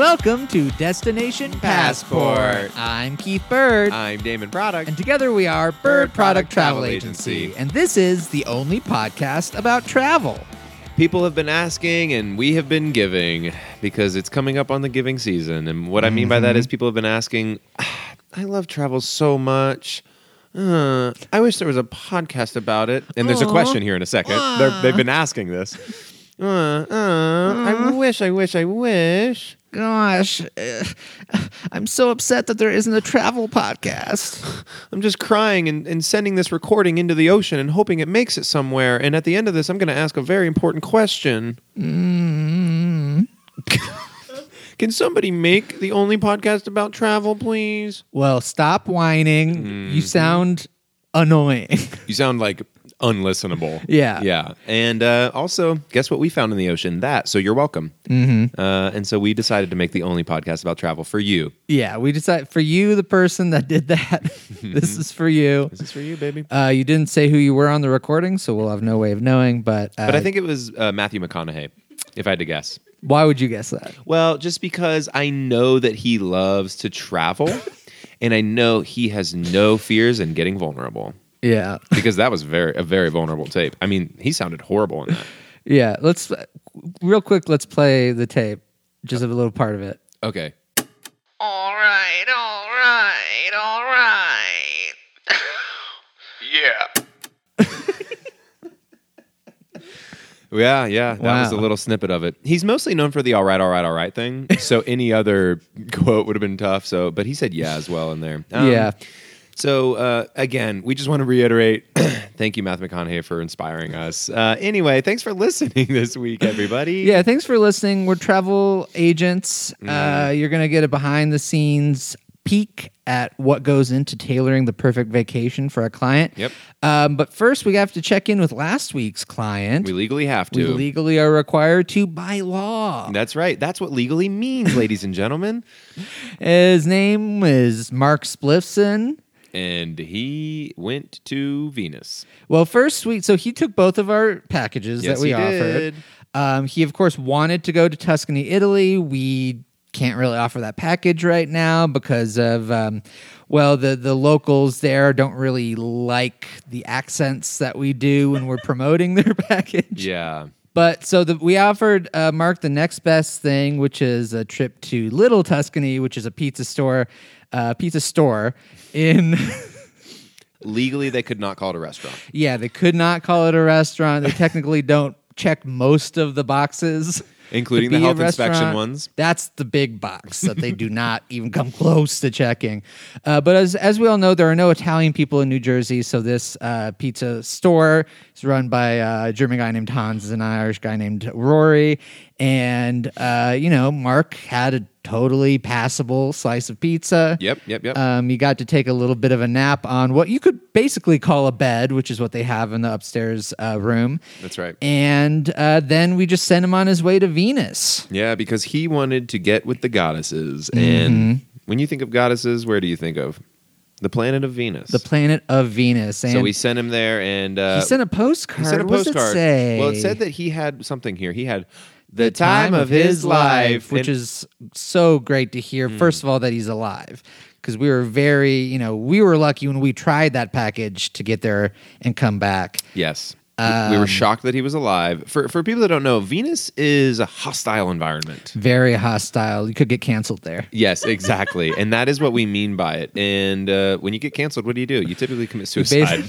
Welcome to Destination Passport. I'm Keith Bird. I'm Damon Product. And together we are Bird Product Travel Agency. And this is the only podcast about travel. People have been asking and we have been giving because it's coming up on the giving season. And what I mean by that is people have been asking, I love travel so much. I wish there was a podcast about it. And there's a question here in a second. They've been asking this. I wish. Gosh, I'm so upset that there isn't a travel podcast. I'm just crying and sending this recording into the ocean and hoping it makes it somewhere. And at the end of this, I'm going to ask a very important question. Can somebody make the only podcast about travel, please? Well, stop whining. You sound annoying. You sound like unlistenable. Yeah. Yeah. And also, guess what we found in the ocean? That. So you're welcome. And so we decided to make the only podcast about travel for you. Yeah, we decided for you, the person that did that, this is for you. This is for you, baby. You didn't say who you were on the recording, so we'll have no way of knowing. But I think it was Matthew McConaughey, if I had to guess. Why would you guess that? Well, just because I know that he loves to travel, and I know he has no fears in getting vulnerable. Yeah. Because that was a very vulnerable tape. I mean, he sounded horrible in that. Yeah. Let's real quick. Let's play the tape. Just a little part of it. Okay. All right. Yeah. Yeah. That was a little snippet of it. He's mostly known for the all right thing. So any other quote would have been tough. But he said yeah as well in there. Yeah. So, again, we just want to reiterate, thank you, Matthew McConaughey, for inspiring us. Anyway, thanks for listening this week, everybody. Yeah, thanks for listening. We're travel agents. You're going to get a behind-the-scenes peek at what goes into tailoring the perfect vacation for a client. Yep. But first, we have to check in with last week's client. We legally have to. We legally are required to by law. That's right. That's what legally means, ladies and gentlemen. His name is Mark Spliffson. And he went to Venus. Well, so he took both of our packages that we offered. He, of course, wanted to go to Tuscany, Italy. We can't really offer that package right now because of, the locals there don't really like the accents that we do when we're promoting their package. Yeah. But so we offered Mark the next best thing, which is a trip to Little Tuscany, which is a pizza store in... Legally, they could not call it a restaurant. Yeah, they could not call it a restaurant. They technically don't check most of the boxes. Including the health inspection ones. That's the big box that they do not even come close to checking. But as we all know, there are no Italian people in New Jersey, so this pizza store is run by a German guy named Hans and an Irish guy named Rory. And, Mark had a totally passable slice of pizza. Yep. You got to take a little bit of a nap on what you could basically call a bed, which is what they have in the upstairs room. That's right. And then we just sent him on his way to Venus. Yeah, because he wanted to get with the goddesses. And when you think of goddesses, where do you think of? The planet of Venus. The planet of Venus. And so we sent him there, and he sent a postcard. What does it say? Well, it said that he had something here. He had the time of his life, which is so great to hear. First of all, that he's alive, because we were we were lucky when we tried that package to get there and come back. Yes. We were shocked that he was alive. For people that don't know, Venus is a hostile environment. Very hostile. You could get canceled there. Yes, exactly. And that is what we mean by it. And when you get canceled, what do? You typically commit suicide.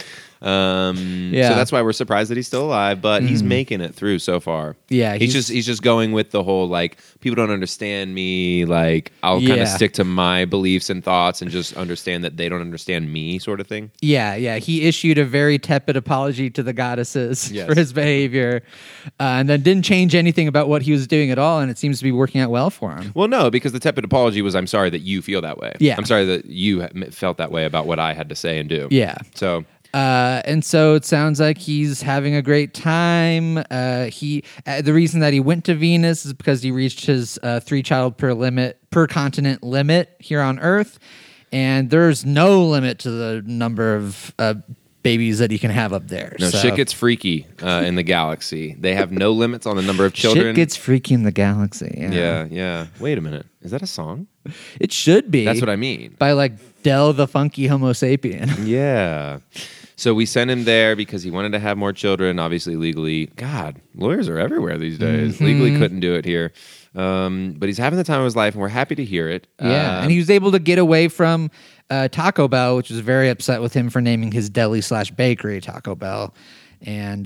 So that's why we're surprised that he's still alive, but he's making it through so far. Yeah, he's just going with the whole like people don't understand me, like I'll kind of stick to my beliefs and thoughts and just understand that they don't understand me, sort of thing. Yeah. He issued a very tepid apology to the goddesses for his behavior, and then didn't change anything about what he was doing at all, and it seems to be working out well for him. Well, no, because the tepid apology was, I'm sorry that you feel that way. Yeah. I'm sorry that you felt that way about what I had to say and do. Yeah. So... and so it sounds like he's having a great time. The reason that he went to Venus is because he reached his 3-child per continent limit here on Earth, and there's no limit to the number of babies that he can have up there. No, So, shit gets freaky in the galaxy. They have no limits on the number of children. shit gets freaky in the galaxy. Yeah. Wait a minute. Is that a song? It should be. That's what I mean. By like Del the Funky Homo Sapien. Yeah. So we sent him there because he wanted to have more children, obviously legally. God, lawyers are everywhere these days. Legally couldn't do it here. But he's having the time of his life, and we're happy to hear it. Yeah, and he was able to get away from Taco Bell, which was very upset with him for naming his deli/bakery Taco Bell. And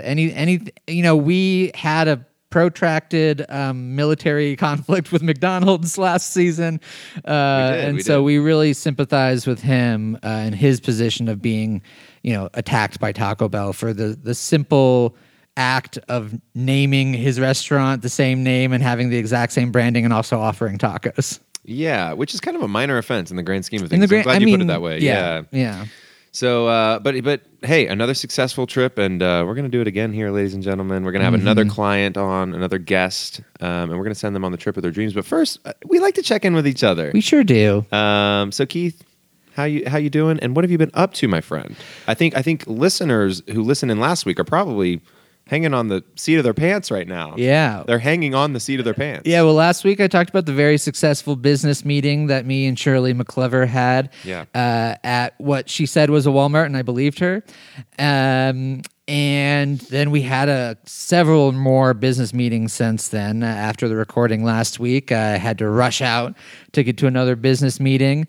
we had a protracted military conflict with McDonald's last season, so we really sympathize with him in his position of being, attacked by Taco Bell for the simple act of naming his restaurant the same name and having the exact same branding and also offering tacos. Yeah, which is kind of a minor offense in the grand scheme of things. I'm glad you put it that way. Yeah. So, but hey, another successful trip, and we're going to do it again here, ladies and gentlemen. We're going to have another client on, another guest, and we're going to send them on the trip of their dreams. But first, we like to check in with each other. We sure do. So, Keith, how you doing? And what have you been up to, my friend? I think listeners who listened in last week are probably hanging on the seat of their pants right now. Yeah. They're hanging on the seat of their pants. Yeah, well, last week I talked about the very successful business meeting that me and Shirley McClever had at what she said was a Walmart, and I believed her. And then we had several more business meetings since then. After the recording last week, I had to rush out to get to another business meeting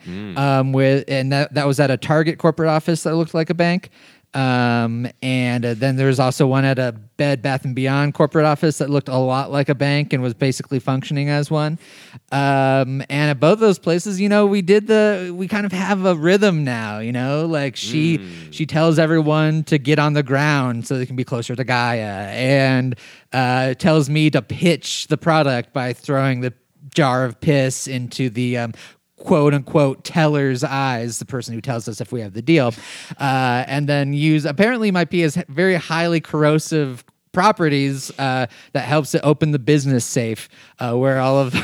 that was at a Target corporate office that looked like a bank. And then there was also one at a Bed Bath & Beyond corporate office that looked a lot like a bank and was basically functioning as one. And at both those places, we kind of have a rhythm now, like she tells everyone to get on the ground so they can be closer to Gaia, and tells me to pitch the product by throwing the jar of piss into the quote unquote teller's eyes, the person who tells us if we have the deal, and then apparently might be as very highly corrosive properties that helps it open the business safe where all of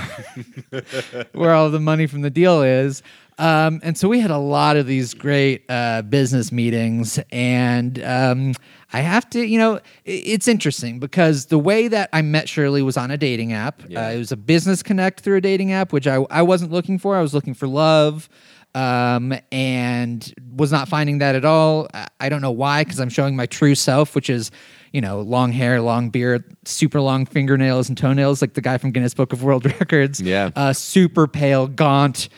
the money from the deal is. And so we had a lot of these great business meetings, and I have to, it's interesting because the way that I met Shirley was on a dating app. It was a business connect through a dating app, which I wasn't looking for. I was looking for love, and was not finding that at all. I don't know why, because I'm showing my true self, which is, long hair, long beard, super long fingernails and toenails, like the guy from Guinness Book of World Records. Yeah. Super pale, gaunt,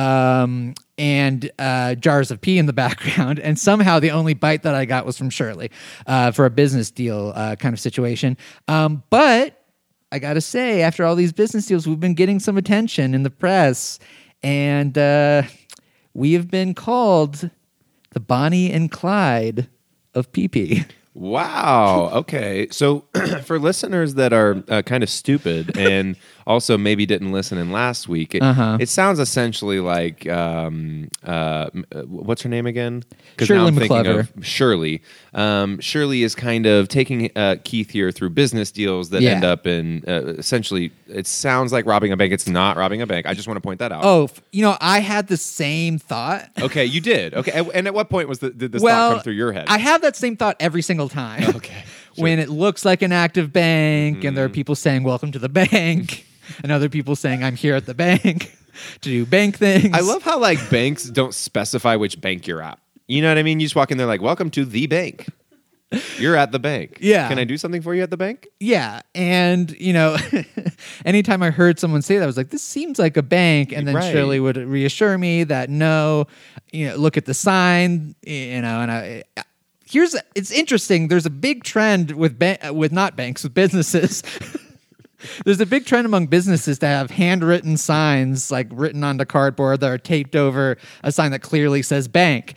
and jars of pee in the background. And somehow the only bite that I got was from Shirley for a business deal kind of situation. But I got to say, after all these business deals, we've been getting some attention in the press. And we have been called the Bonnie and Clyde of PP. Wow. Okay. So for listeners that are kind of stupid and also maybe didn't listen in last week, it sounds essentially like what's her name again? Shirley McClever. Shirley. Shirley is kind of taking Keith here through business deals that end up in essentially, it sounds like robbing a bank. It's not robbing a bank. I just want to point that out. Oh, I had the same thought. Okay, you did. Okay, and at what point did this thought come through your head? I have that same thought every single time. Okay. Sure. When it looks like an active bank, and there are people saying, welcome to the bank, and other people saying, I'm here at the bank to do bank things. I love how banks don't specify which bank you're at. You know what I mean? You just walk in there like, welcome to the bank. You're at the bank. Yeah. Can I do something for you at the bank? Yeah. And, anytime I heard someone say that, I was like, this seems like a bank. And then Shirley would reassure me that no, look at the sign, and it's interesting. There's a big trend with not banks, with businesses. There's a big trend among businesses to have handwritten signs, like written onto cardboard, that are taped over a sign that clearly says bank.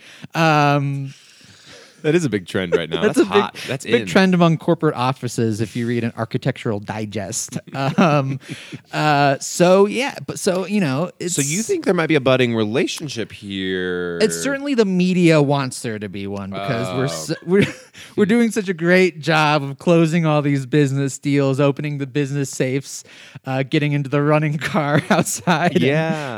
That is a big trend right now. That's hot. That's big trend among corporate offices if you read an Architectural Digest. So you think there might be a budding relationship here? It's certainly the media wants there to be one, because we're doing such a great job of closing all these business deals, opening the business safes, getting into the running car outside,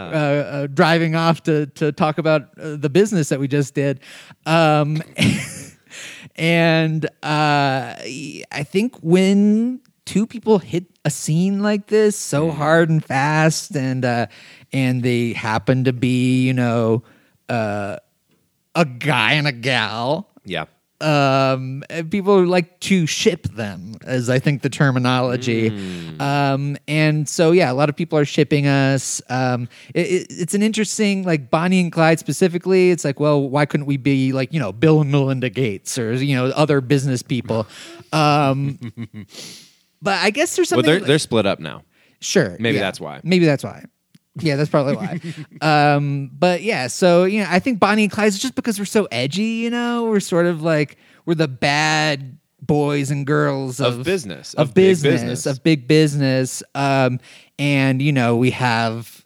driving off to talk about the business that we just did. And I think when two people hit a scene like this so hard and fast, and they happen to be, a guy and a gal, Yeah. people like to ship them, as I think the terminology. And so, yeah, a lot of people are shipping us. It's an interesting, like Bonnie and Clyde specifically. It's like, well, why couldn't we be like, Bill and Melinda Gates or, other business people? But I guess there's Well, something. they're split up now. Sure. Maybe yeah. that's why. Maybe that's why. Yeah, that's probably why. But yeah, so I think Bonnie and Clyde is just because we're so edgy, we're sort of like we're the bad boys and girls Of business. of big big business. And we have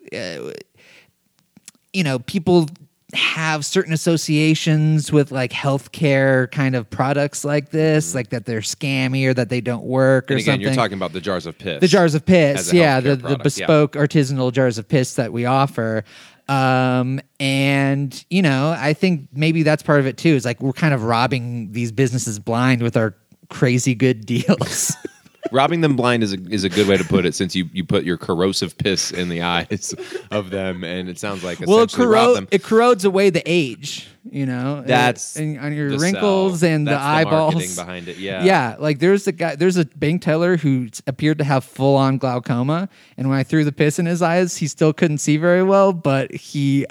people have certain associations with like healthcare kind of products like this, like that they're scammy or that they don't work or And again, something. you're talking about the jars of piss. The jars of piss, as a yeah, healthcare the product, bespoke artisanal jars of piss that we offer. And I think maybe that's part of it too. Is like we're kind of robbing these businesses blind with our crazy good deals. Robbing them blind is a good way to put it, since you put your corrosive piss in the eyes of them, and it sounds like essentially rob them. it corrodes away the age, That's and on your the wrinkles sell. and That's the eyeballs. marketing behind it, yeah. Yeah, like there's a bank teller who appeared to have full on glaucoma, and when I threw the piss in his eyes, he still couldn't see very well, but he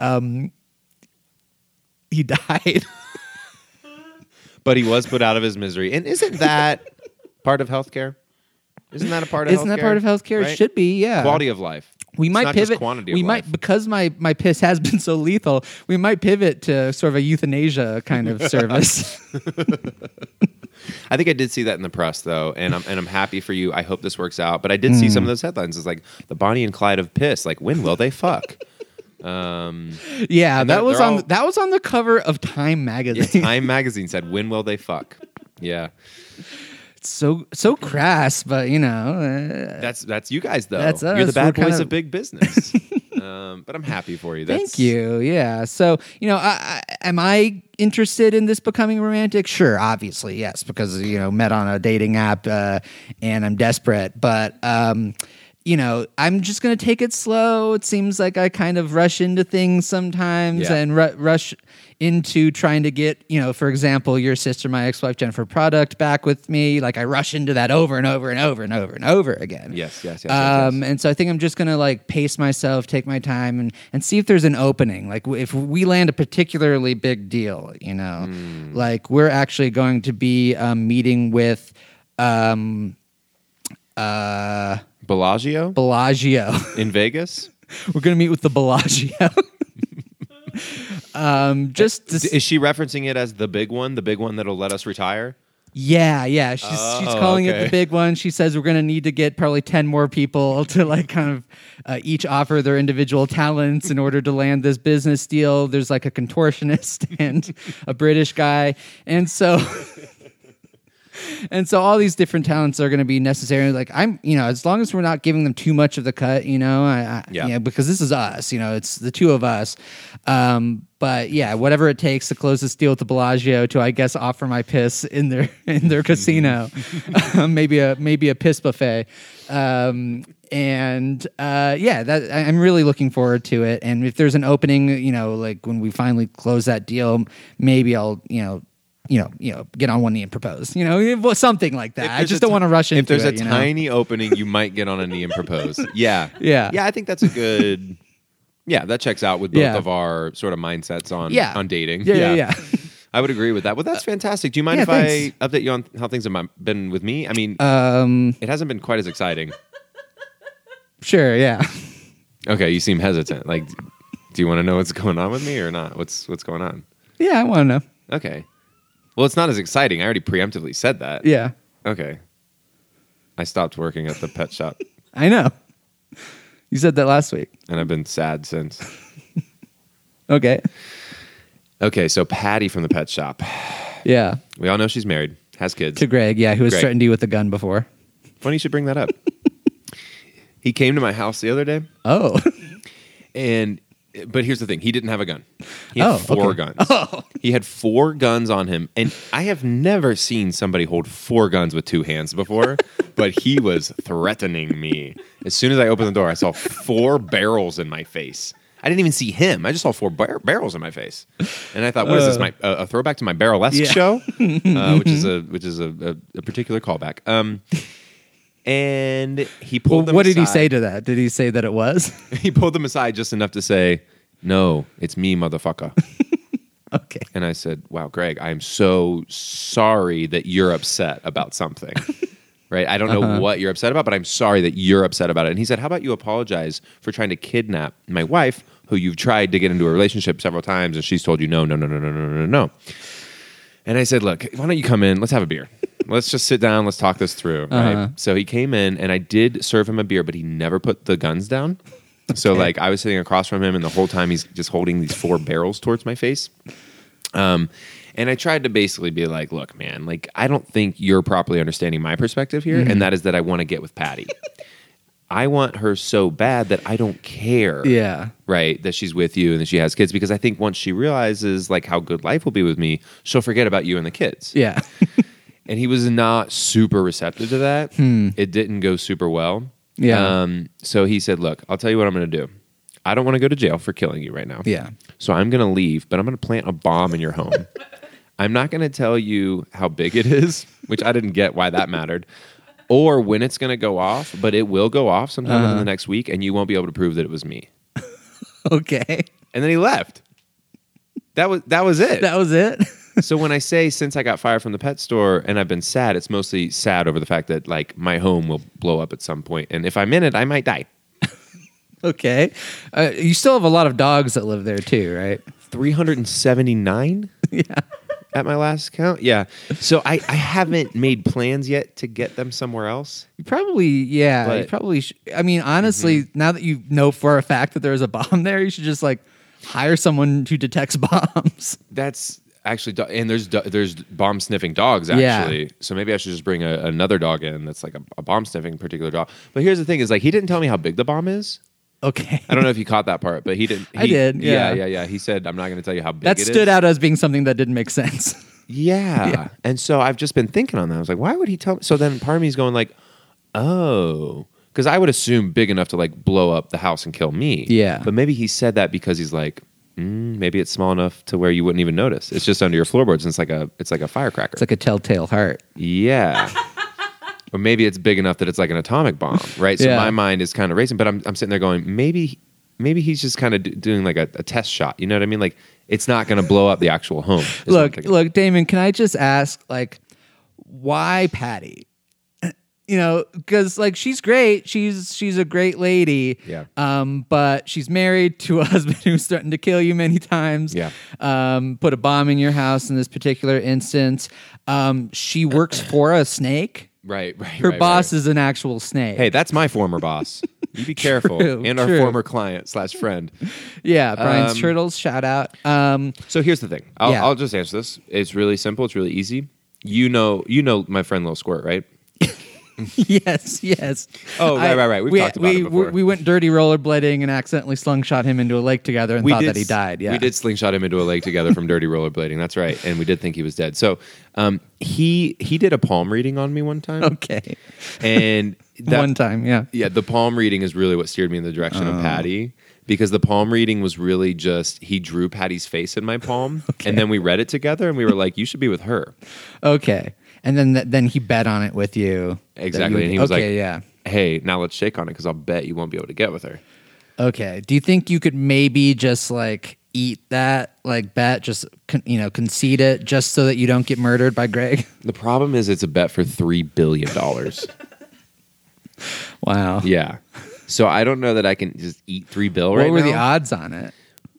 died. But he was put out of his misery, and isn't that part of healthcare? Isn't that a part of Isn't healthcare? that part of healthcare? Right? It should be, yeah. Quality of life. We It's might not just pivot. quantity We of might life. because my piss has been so lethal. We might pivot to sort of a euthanasia kind of service. I think I did see that in the press, though, and I'm happy for you. I hope this works out. But I did see some of those headlines. It's like the Bonnie and Clyde of piss. Like, when will they fuck? Yeah, And that was they're on all- that was on the cover of Time Yeah, magazine. Time magazine said, "When will they fuck?" Yeah, It's so crass, but that's you guys, though. That's You're us. the bad We're boys kind of big business. But I'm happy for you. Thank you. Yeah. So, am I interested in this becoming romantic? Sure, obviously, yes, because met on a dating app and I'm desperate. But I'm just gonna take it slow. It seems like I kind of rush into things sometimes, Yeah. and rush into trying to get for example, your sister, my ex-wife Jennifer Product, back with me. Like I rush into that over and over and over and over and over again. Yes. And so I think I'm just gonna like pace myself, take my time, and see if there's an opening. Like if we land a particularly big deal, like we're actually going to be meeting with Bellagio Bellagio. in Vegas. We're gonna meet with the Bellagio. Is she referencing it as the big one that'll let us retire? Yeah. She's calling it okay. the big one. She says we're going to need to get probably 10 more people to like kind of each offer their individual talents in order to land this business deal. There's like a contortionist and a British guy. And so all these different talents are going to be necessary. Like as long as we're not giving them too much of the cut, because this is us, it's the two of us. But yeah, whatever it takes to close this deal with the Bellagio to, I guess, offer my piss in their casino, maybe a piss buffet. I'm really looking forward to it. And if there's an opening, like when we finally close that deal, maybe I'll, get on one knee and propose, something like that. I just don't want to rush into it. If there's a tiny opening, you might get on a knee and propose. Yeah. Yeah. I think that's a good. Yeah, that checks out with both Yeah. of our sort of mindsets on dating. Yeah. I would agree with that. Well, that's fantastic. Do you mind yeah, if thanks. I update you on how things have been with me? I mean, it hasn't been quite as exciting. Sure. Yeah. Okay, you seem hesitant. Like, do you want to know what's going on with me or not? What's going on? Yeah. I want to know. Okay. Well, it's not as exciting. I already preemptively said that. Yeah. Okay. I stopped working at the pet shop, I know. You said that last week. and I've been sad since. Okay. Okay, so Patty from the pet shop. Yeah. We all know she's married, has kids. To Greg. Yeah. Who was Greg. threatened you with a gun before. Funny you should bring that up. He came to my house the other day, Oh. and But here's the thing. He didn't have a gun. He had four okay. guns. Oh. He had 4 guns on him. And I have never seen somebody hold 4 guns with 2 hands before, but he was threatening me. As soon as I opened the door, I saw 4 barrels in my face. I didn't even see him. I just saw 4 barrels in my face. And I thought, what is this, a throwback to my Barrel-esque show? Which is a particular callback. And he pulled them What did he aside. say to that? Did he say that it was? He pulled them aside just enough to say, "No, it's me, motherfucker." Okay. And I said, "Wow, Greg, I'm so sorry that you're upset about something." Right? I don't know what you're upset about, but I'm sorry that you're upset about it. And he said, "How about you apologize for trying to kidnap my wife, who you've tried to get into a relationship several times, and she's told you no. And I said, "Look, why don't you come in? Let's have a beer. Let's just sit down. Let's talk this through." Right? So he came in, and I did serve him a beer, but he never put the guns down. So like I was sitting across from him, and the whole time he's just holding these 4 barrels towards my face. And I tried to basically be like, "Look, man, like I don't think you're properly understanding my perspective here, and that is that I want to get with Patty. I want her so bad that I don't care, right, that she's with you and that she has kids, because I think once she realizes like how good life will be with me, she'll forget about you and the kids." Yeah. And he was not super receptive to that. It didn't go super well. Yeah. So he said, "Look, I'll tell you what I'm going to do. I don't want to go to jail for killing you right now. Yeah. So I'm going to leave, but I'm going to plant a bomb in your home. I'm not going to tell you how big it is," which I didn't get why that mattered, "or when it's going to go off, but it will go off sometime within the next week, and you won't be able to prove that it was me." Okay. And then he left. That was it. That was it? So when I say since I got fired from the pet store and I've been sad, it's mostly sad over the fact that like my home will blow up at some point, and if I'm in it, I might die. Okay. You still have a lot of dogs that live there too, right? 379? Yeah. At my last count? Yeah. So I haven't made plans yet to get them somewhere else. You probably, yeah. But- you probably I mean, honestly, now that you know for a fact that there's a bomb there, you should just like hire someone who detects bombs. That's actually, and there's bomb sniffing dogs Yeah. actually. So maybe I should just bring another dog in that's like a bomb sniffing particular dog. But here's the thing: is like he didn't tell me how big the bomb is. Okay. I don't know if you caught that part, but he didn't. I did, yeah. Yeah. He said, "I'm not going to tell you how big That it is." stood out as being something that didn't make sense. Yeah. And so I've just been thinking on that. I was like, why would he tell me? So then part of me is going like, oh, because I would assume big enough to like blow up the house and kill me. Yeah. But maybe he said that because he's like, maybe it's small enough to where you wouldn't even notice. It's just under your floorboards, and it's like a firecracker. It's like a telltale heart. Yeah. Or maybe it's big enough that it's like an atomic bomb, right? So Yeah. my mind is kind of racing, but I'm sitting there going, maybe he's just kind of doing like a test shot. You know what I mean? Like it's not going to blow up the actual home. is what I'm thinking. Look, Damon, can I just ask, like, why Patty? You know, because like she's great, she's a great lady. Yeah. But she's married to a husband who's threatened to kill you many times. Yeah. Put a bomb in your house in this particular instance. She works for a snake. Right. Her boss is an actual snake. Hey, that's my former boss. You be careful. True, And our true. former client / friend. Yeah, Brian's Turtles. Shout out. So here's the thing. I'll just answer this. It's really simple. It's really easy. You know my friend Lil Squirt, right? Yes. Oh, right. We've talked about it before. We went dirty rollerblading and accidentally slingshot him into a lake together and thought that he died. Yeah, We did slingshot him into a lake together from dirty rollerblading. That's right. And we did think he was dead. So he did a palm reading on me one time. Okay. And One time, yeah. Yeah, the palm reading is really what steered me in the direction of Patty, because the palm reading was really just he drew Patty's face in my palm, and then we read it together, and we were like, "You should be with her." Okay. And then he bet on it with you. Exactly, and he was like, yeah. "Hey, now let's shake on it because I'll bet you won't be able to get with her." Okay. Do you think you could maybe just like eat that, like bet, just concede it, just so that you don't get murdered by Greg? The problem is it's a bet for $3 billion. Wow. Yeah, so I don't know that I can just eat $3 billion right now. What were the odds on it?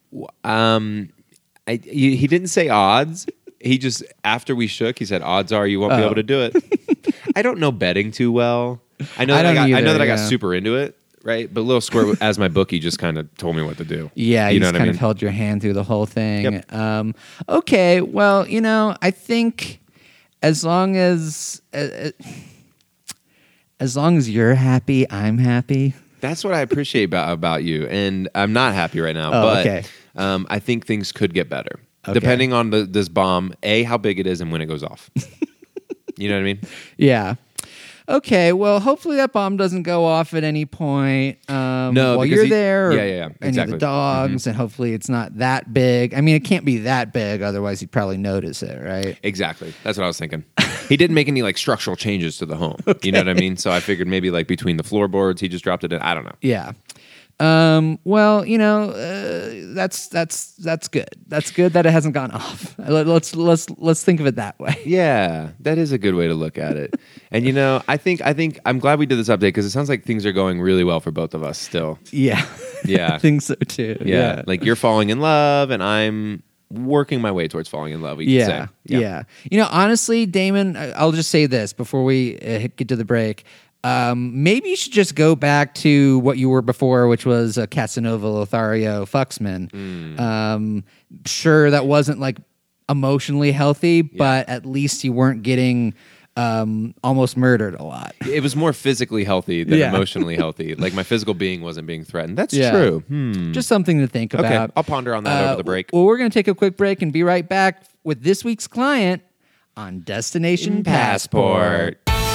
He didn't say odds. He just, after we shook, he said, "Odds are you won't be able to do it." I don't know betting too well. I know that I got super into it, right? But Lil Squirt, as my bookie, just kind of told me what to do. Yeah, you you know just what I kind mean? of held your hand through the whole thing. Yep. Okay, well, I think as long as you're happy, I'm happy. That's what I appreciate about you, and I'm not happy right now. Oh, but okay. I think things could get better, Okay. depending on this bomb. How big it is, and when it goes off. You know what I mean? Yeah. Okay, well, hopefully that bomb doesn't go off at any point No, while because you're there. yeah, Any of exactly. the dogs, and hopefully it's not that big. I mean, it can't be that big, otherwise he'd probably notice it, right? Exactly. That's what I was thinking. He didn't make any like structural changes to the home. You know what I mean? So I figured maybe like between the floorboards, he just dropped it in. I don't know. Yeah. Well, that's good. That's good that it hasn't gone off. Let's think of it that way. Yeah, that is a good way to look at it. And I think I'm glad we did this update because it sounds like things are going really well for both of us still. Yeah. Yeah. I think so too. Yeah. Like you're falling in love and I'm working my way towards falling in love, we could say. Yeah. Honestly, Damon, I'll just say this before we get to the break. Maybe you should just go back to what you were before, which was a Casanova Lothario Fuxman. Sure, that wasn't like emotionally healthy, but at least you weren't getting almost murdered a lot. It was more physically healthy than Yeah. emotionally healthy. Like my physical being wasn't being threatened. That's Yeah. true. Just something to think Okay, about. I'll ponder on that over the break. Well, we're going to take a quick break and be right back with this week's client on Destination Passport.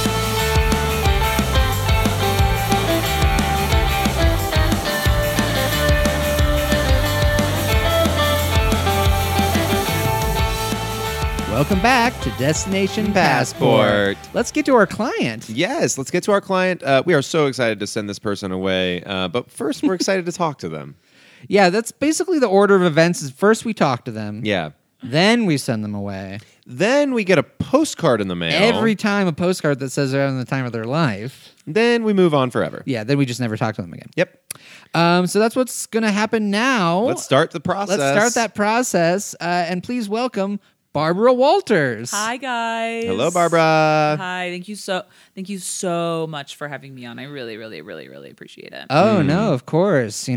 Welcome back to Destination Passport. Let's get to our client. Yes, let's get to our client. We are so excited to send this person away. But first, we're excited to talk to them. Yeah, that's basically the order of events. Is first we talk to them. Yeah. Then we send them away. Then we get a postcard in the mail. Every time a postcard that says they're having the time of their life. Then we move on forever. Yeah, then we just never talk to them again. Yep. So that's what's going to happen now. Let's start the process. Let's start that process. And please welcome Barbara Walters. Hi guys. Hello, Barbara. Hi. Thank you so much for having me on. I really, really, really, really appreciate it. Oh no, of course.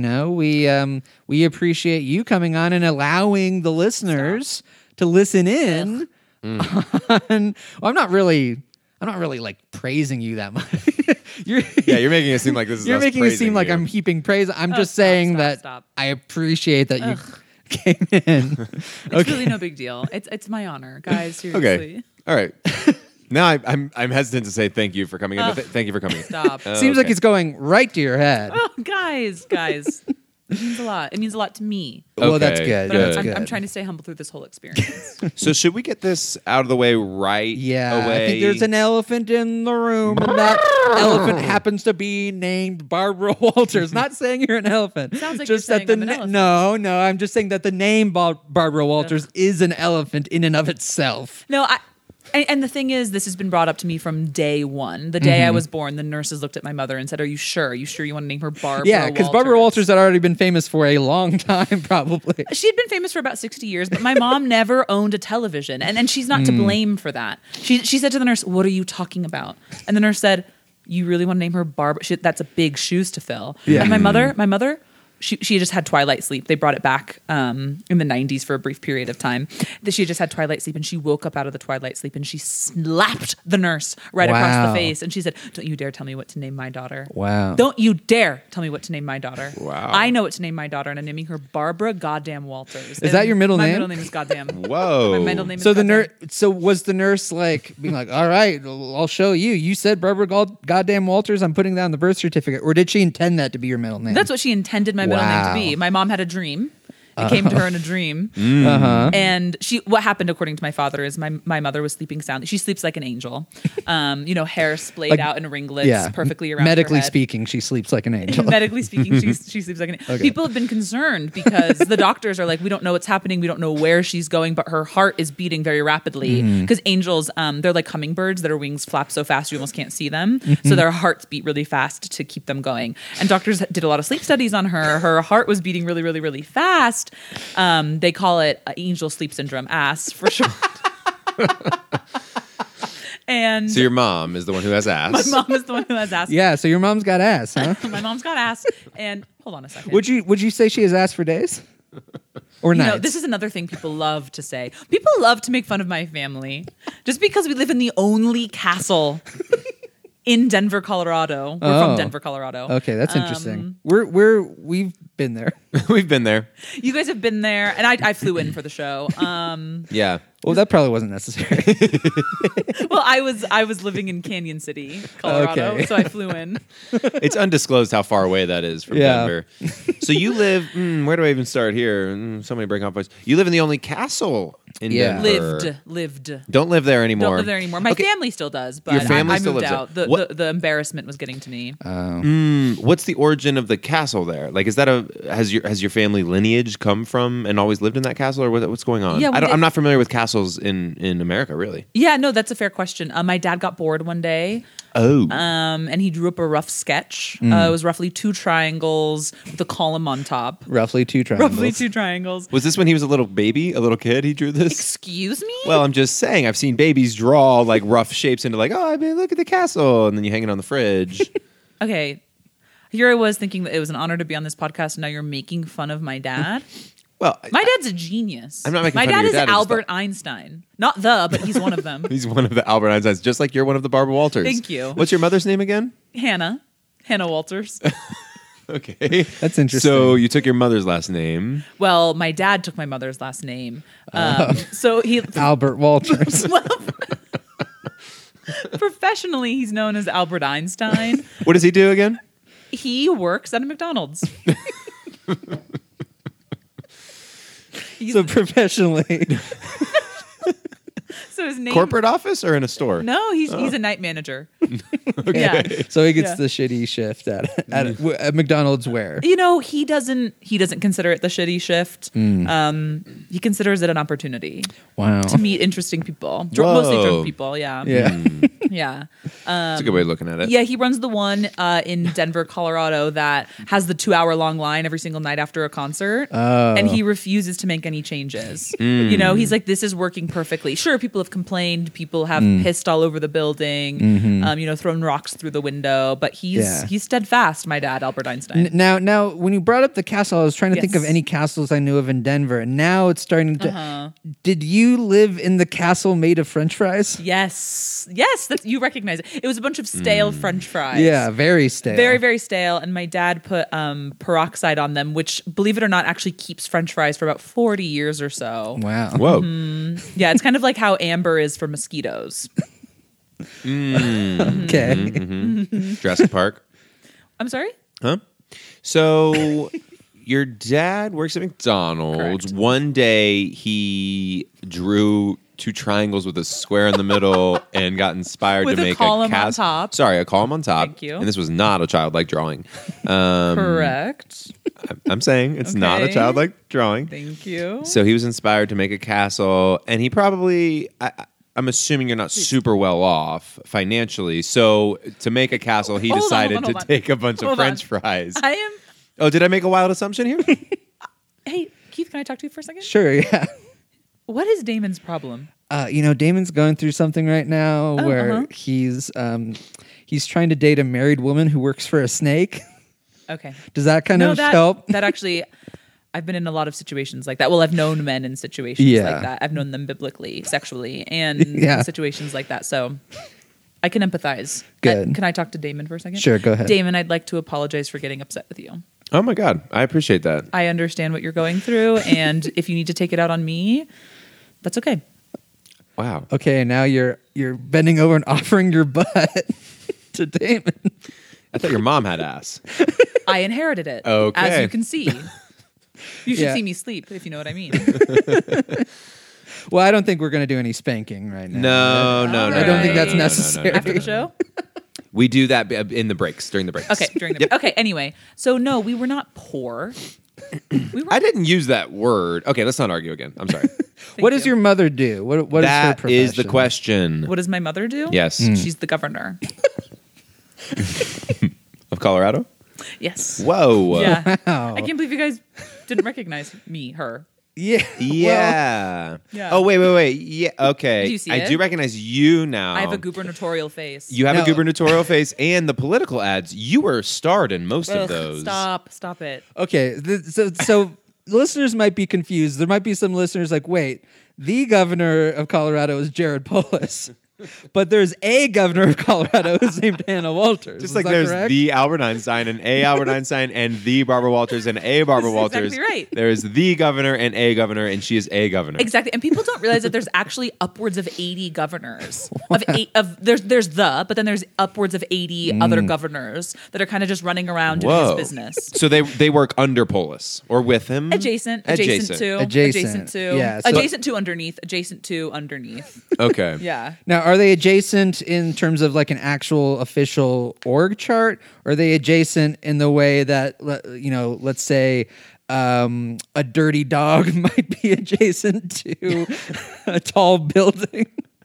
We appreciate you coming on and allowing the listeners to listen in. On, well, I'm not really like praising you that much. You're making it seem like this is You're us making it seem praising like you. I'm heaping praise. I'm just saying that stop. I appreciate that you came in. It's really no big deal. It's my honor, guys. Seriously. Okay. All right. Now I'm hesitant to say thank you for coming in, but thank you for coming. Stop. Seems like it's going right to your head. Oh, guys. It means a lot. It means a lot to me. Well, that's Okay, good. But That's I'm, good. I'm trying to stay humble through this whole experience. So should we get this out of the way right Yeah, away? I think there's an elephant in the room, and that elephant happens to be named Barbara Walters. Not saying you're an elephant. Sounds like just you're that saying I'm an elephant. No, I'm just saying that the name Barbara Walters is an elephant in and of itself. No, and the thing is, this has been brought up to me from day one. The day I was born, the nurses looked at my mother and said, "Are you sure? Are you sure you want to name her Barbara?" Yeah, because Barbara Walters had already been famous for a long time, probably. She had been famous for about 60 years, but my mom never owned a television. And she's not to blame for that. She said to the nurse, "What are you talking about?" And the nurse said, "You really want to name her Barbara? That's a big shoes to fill." Yeah. And my mother, she had just had twilight sleep. They brought it back in the 90s for a brief period of time. She had just had twilight sleep, and she woke up out of the twilight sleep, and she slapped the nurse right across Wow. the face. And she said, "Don't you dare tell me what to name my daughter. Wow. Don't you dare tell me what to name my daughter. Wow. I know what to name my daughter, and I'm naming her Barbara Goddamn Walters." Is that your middle my name? My middle name is Goddamn. Whoa. My middle name is So the Goddamn. nurse. So was the nurse like being like, "All right, I'll show you. You said Barbara Goddamn Walters. I'm putting down the birth certificate." Or did she intend that to be your middle name? That's what she intended my middle name Wow. to be. My mom had a dream. It came to her in a dream. Uh-huh. And what happened, according to my father, is my mother was sleeping soundly. She sleeps like an angel. Hair splayed Like- out in ringlets perfectly around Medically her head. speaking, she sleeps like an angel. Medically speaking, she sleeps like an angel. People have been concerned because the doctors are like, we don't know what's happening. We don't know where she's going, but her heart is beating very rapidly because angels, they're like hummingbirds that their wings flap so fast you almost can't see them. So their hearts beat really fast to keep them going. And doctors did a lot of sleep studies on her. Her heart was beating really, really, really fast. They call it angel sleep syndrome, ASS for short. And So your mom is the one who has ass. my mom is the one who has ass. Yeah, so your mom's got ass, huh? My mom's got ass. And hold on a second. Would you say she has ass for days? Or nights? No, this is another thing people love to say. People love to make fun of my family just because we live in the only castle in Denver, Colorado. We're Oh. from Denver, Colorado. Okay, that's interesting. We've been there. We've been there. You guys have been there, and I flew in for the show. Yeah. Well, that probably wasn't necessary. Well, I was living in Canyon City, Colorado, Okay. so I flew in. It's undisclosed how far away that is from Yeah. Denver. So you live, where do I even start here? So many break off points. You live in the only castle in Yeah. Denver. Lived. Don't live there anymore. Don't live there anymore. My Okay. family still does, but Your family I still moved lives there. out. The, What- the embarrassment was getting to me. What's the origin of the castle there? Like, is that has your family lineage come from and always lived in that castle, or what's going on? Yeah, I'm not familiar with castles in America, really. Yeah, no, that's a fair question. My dad got bored one day, Oh, and he drew up a rough sketch. Hmm. It was roughly 2 triangles with a column on top. Roughly 2 triangles. Roughly 2 triangles. was this when he was a little baby, a little kid? He drew this. Excuse me? Well, I'm just saying. I've seen babies draw like rough shapes into like, oh, I mean, look at the castle, and then you hang it on the fridge. Okay. Here I was thinking that it was an honor to be on this podcast, and now you're making fun of my dad. Well, My dad's a genius. I'm not making my fun of dad your is dad, it's Albert just Einstein. Not but he's one of them. he's one of the Albert Einsteins, just like you're one of the Barbara Walters. Thank you. What's your mother's name again? Hannah Walters. Okay, That's interesting. So you took your mother's last name. Well, my dad took my mother's last name. So he Albert Walters. professionally he's known as Albert Einstein. What does he do again? He works at a McDonald's. So professionally. So his name Corporate office or in a store? No, he's a night manager. Yeah. So he gets Yeah. the shitty shift at McDonald's where? You know, he doesn't consider it the shitty shift. He considers it an opportunity Wow. to meet interesting people. Mostly drunk people, yeah. Yeah. Yeah. That's a good way of looking at it. Yeah, he runs the one in Denver, Colorado that has the 2-hour-long line every single night after a concert. And he refuses to make any changes. You know, he's like, this is working perfectly. Sure, people have complained. People have pissed all over the building, you know, thrown rocks through the window. But he's steadfast, my dad, Albert Einstein. Now, when you brought up the castle, I was trying to think of Yes. any castles I knew of in Denver, and now it's starting to. Did you live in the castle made of French fries? Yes, you recognize it. It was a bunch of stale French fries. Yeah, very stale. Very, very stale. And my dad put peroxide on them, which, believe it or not, actually keeps French fries for about 40 years or so. Wow. Whoa. Yeah, it's kind of like how amber is for mosquitoes. Okay. Jurassic Park. I'm sorry? Huh? So your dad works at McDonald's. Correct. One day he drew 2 triangles with a square in the middle and got inspired With to a make column a on castle. top. Sorry, a column on top. Thank you. And this was not a childlike drawing. Correct. I'm saying it's not a Okay. childlike drawing. Thank you. So he was inspired to make a castle, and he probably. I'm assuming you're not super well off financially. So to make a castle, he Hold on, decided hold on, to hold on. take a bunch of Hold on. French fries. I am. Oh, did I make a wild assumption here? Hey, Keith, can I talk to you for a second? Sure. Yeah. What is Damon's problem? Damon's going through something right now where he's trying to date a married woman who works for a snake. Okay. Does that kind of that, help? That actually, I've been in a lot of situations like that. Well, I've known men in situations Yeah. like that. I've known them biblically, sexually, and Yeah. in situations like that. So I can empathize. Good. Can I talk to Damon for a second? Sure, go ahead. Damon, I'd like to apologize for getting upset with you. Oh my God, I appreciate that. I understand what you're going through, and if you need to take it out on me, that's okay. Wow. Okay, now you're bending over and offering your butt to Damon. I thought your mom had ass. I inherited it. Okay. As you can see. You should Yeah. see me sleep, if you know what I mean. Well, I don't think we're going to do any spanking right now. No. I don't think that's no, no, no, no, no. necessary. After the show? We do that in the breaks, during the breaks. Okay, okay, anyway. So no, we were not poor. I didn't use that word. Okay, let's not argue again. I'm sorry. What does your mother do? What is her That profession? is the question. What does my mother do? Yes. She's the governor. Of Colorado? Yes. Whoa. Yeah. Wow. I can't believe you guys didn't recognize her. Yeah. Yeah. Yeah. Oh, wait. Yeah. Okay. Do you see I it? do recognize you now. I have a gubernatorial face. You have No. a gubernatorial face and the political ads. You were starred in most of Ugh, those. Stop it. Okay. So listeners might be confused. There might be some listeners like, wait, the governor of Colorado is Jared Polis. But there's a governor of Colorado who's named Hannah Walters. Just Is like that there's correct? the Albert Einstein and a Albert Einstein and the Barbara Walters and a Barbara This is Walters. exactly right. There is the governor, and she is a governor. Exactly, and people don't realize that there's actually upwards of 80 governors. There's but then there's upwards of 80 other governors that are kind of just running around doing Whoa. his business. So they work under Polis or with him? Adjacent to, Adjacent. adjacent to, Yeah, so- adjacent to underneath, adjacent to underneath. Okay. Yeah. Now, are they adjacent in terms of like an actual official org chart? Or are they adjacent in the way that, let's say a dirty dog might be adjacent to a tall building?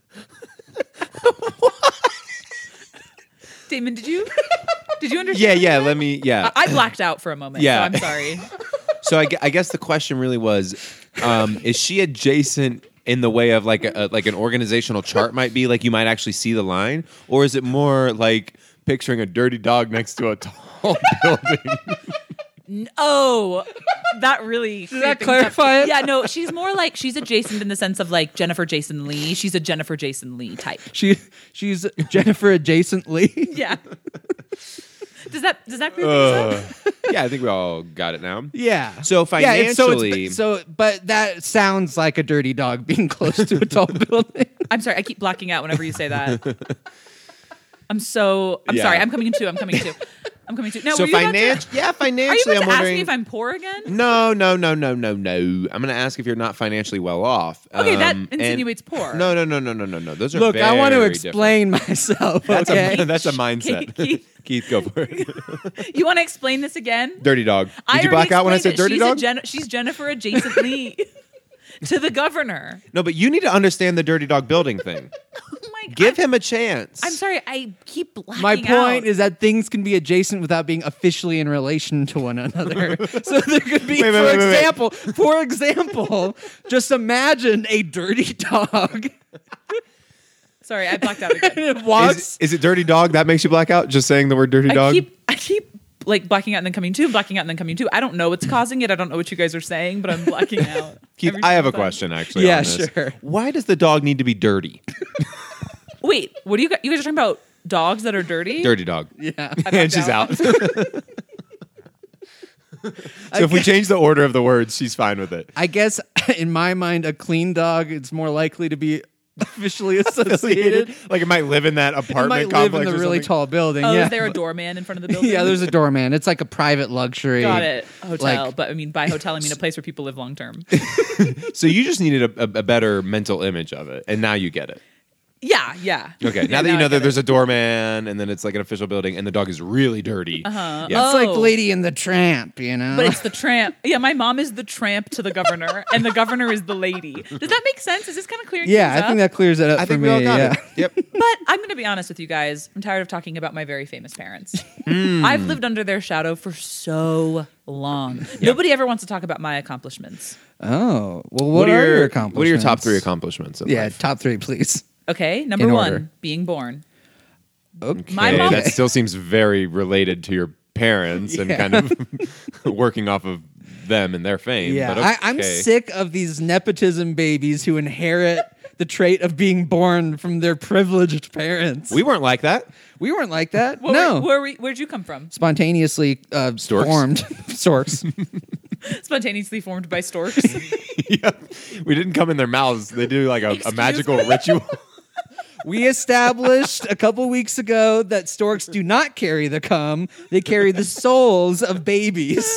Damon, did you understand? Yeah. I blacked out for a moment. Yeah. So I'm sorry. So I guess the question really was, is she adjacent in the way of like an organizational chart might be, like you might actually see the line, or is it more like picturing a dirty dog next to a tall building? Oh, that really Does that clarify it? Yeah, no, she's more like she's adjacent in the sense of like Jennifer Jason Leigh. She's a Jennifer Jason Leigh type. She's Jennifer adjacent Lee. Yeah. Does that clear things up? Yeah, I think we all got it now. Yeah. So financially, but that sounds like a dirty dog being close to a tall building. I'm sorry, I keep blacking out whenever you say that. I'm Yeah. sorry. I'm coming to. Now, so were you about financially, to, financially, are you about I'm to ask wondering. me if I'm poor again? No. I'm going to ask if you're not financially well off. Okay, that and- insinuates poor. No. Those are Look, I want to very explain myself. Okay. That's a mindset. Keith, go for it. You want to explain this again? Dirty dog. I Did you already black out when I said explained dirty it. dog? She's Jennifer adjacent Lee to the governor. No, but you need to understand the dirty dog building thing. Oh my God. Give him a chance. I'm sorry, I keep blacking My point out. is that things can be adjacent without being officially in relation to one another. So there could be, for example, just imagine a dirty dog. Sorry, I blacked out again. It walks. Is it dirty dog that makes you black out? Just saying the word dirty dog? I keep like blacking out and then coming to, blacking out and then coming to. I don't know what's causing it. I don't know what you guys are saying, but I'm blacking out. Keith, every I have a single time. question actually. Yeah, on this. sure. Why does the dog need to be dirty? Wait, what do you guys are talking about? Dogs that are dirty? Dirty dog. Yeah. And she's out. So if we change the order of the words, she's fine with it. I guess in my mind, a clean dog is more likely to be officially associated. Like it might live in that It apartment might live complex in the or really something. tall building. Oh, yeah. is there a doorman in front of the building? Yeah, there's a doorman. It's like a private luxury. Got it. Hotel. Like- But I mean, by hotel, I mean a place where people live long term. So you just needed a better mental image of it, and now you get it. Yeah. Okay, now that you know that there's a doorman, and then it's like an official building, and the dog is really dirty. Uh-huh. Yeah. It's like Oh. Lady and the Tramp, you know? But it's the tramp. Yeah, my mom is the tramp to the governor, and the governor is the lady. Does that make sense? Is this kind of clearing yeah, things I think up? that clears it up I for think me. we all got yeah. it. Yep. But I'm going to be honest with you guys. I'm tired of talking about my very famous parents. I've lived under their shadow for so long. Nobody ever wants to talk about my accomplishments. Oh, well, what are your accomplishments? What are your top 3 accomplishments? In Yeah, life? top 3, please. Okay, number In one, order. being born. Okay. My Okay, mom- that still seems very related to your parents and Yeah. kind of working off of them and their fame. Yeah, but okay. I'm sick of these nepotism babies who inherit the trait of being born from their privileged parents. We weren't like that. We weren't like that. Where, no. where'd you come from? Spontaneously Storks? formed. Storks. Spontaneously formed by storks. Yeah. We didn't come in their mouths. They do like a Excuse magical ritual. We established a couple weeks ago that storks do not carry the cum. They carry the souls of babies.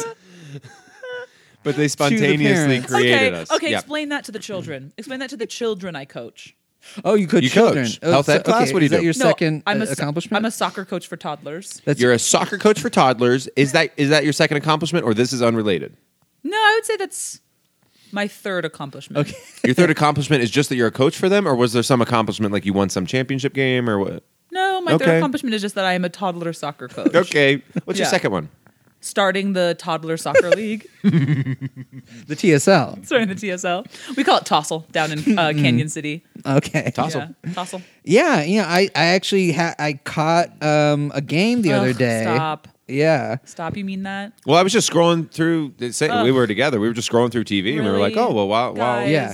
But they spontaneously parents. created us. Okay, Yeah. explain that to the children. Explain that to the children I coach. Oh, you could You children. coach. Oh, Health ed class? What do you is that do? your second I'm a accomplishment? I'm a soccer coach for toddlers. That's You're a soccer coach for toddlers. Is that your second accomplishment, or this is unrelated? No, I would say that's my third accomplishment. okay. Your third accomplishment is just that you're a coach for them, or was there some accomplishment like you won some championship game or what? No, my Okay. third accomplishment is just that I am a toddler soccer coach. Okay. What's your Yeah. second one? Starting the toddler soccer league. The TSL. Starting the TSL. We call it Tossle down in Canyon City. Okay. Tossle. Yeah, Tossle. Yeah, I actually I caught a game the other Ugh, day. Stop. Yeah. Stop. You mean that? Well, I was just scrolling through. Ugh. We were together. We were just scrolling through TV, and we were like, Really? "Oh, well, wow." Guys. Yeah.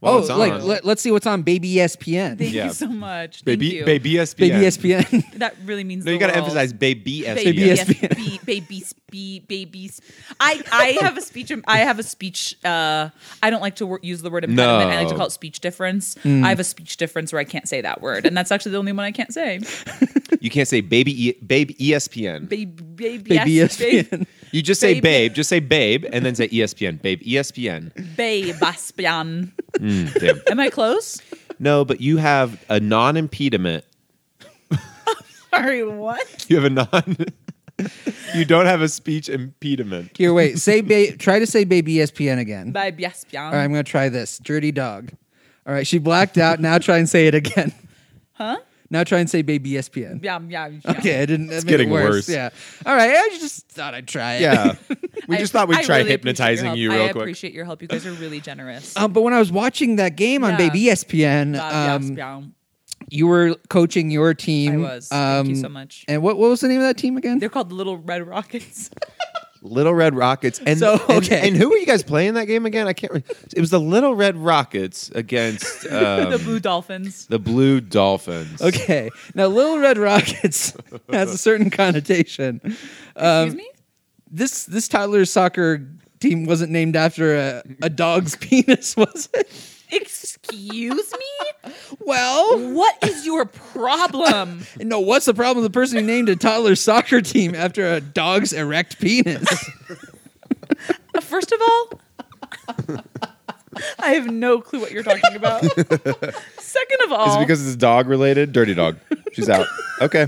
while it's on. let's see what's on Baby ESPN. Thank Yeah. you so much. Baby, Thank you. baby ESPN. Baby ESPN. That really means No, you got to emphasize baby ESPN. Baby ESPN. Babies. I have a speech. I don't like to use the word impediment. I like to call it speech difference. I have a speech difference where I can't say that word, and that's actually the only one I can't say. You can't say baby ESPN. Baby ESPN. You just say Babe. babe. Just say babe, and then say ESPN. Babe ESPN. Babe. Damn. Am I close? No, but you have a non-impediment. Sorry, what? You have a non. You don't have a speech impediment. Here, wait. Try to say Baby ESPN again. Baby. All right, I'm going to try this. Dirty dog. All right, she blacked out. Now try and say it again. Huh? Now try and say Baby ESPN. Yeah. Okay, I didn't. It's getting worse. Yeah. All right, I just thought I'd try it. Yeah. We just thought we'd try really hypnotizing appreciate you your real help. quick. I appreciate your help. You guys are really generous. But when I was watching that game on Yeah. Baby ESPN, you were coaching your team. I was. Thank you so much. And what was the name of that team again? They're called the Little Red Rockets. Little Red Rockets. And, So, okay. and who were you guys playing that game again? I can't remember. It was the Little Red Rockets against The Blue Dolphins. the Blue Dolphins. Okay. Now, Little Red Rockets has a certain connotation. Excuse me? This toddler soccer team wasn't named after a dog's penis, was it? Excuse me? Well, What is your problem? no. What's the problem with the person who named a toddler soccer team after a dog's erect penis? First of all, I have no clue what you're talking about. Second of all, Is it because it's dog related? Dirty dog. She's out. Okay.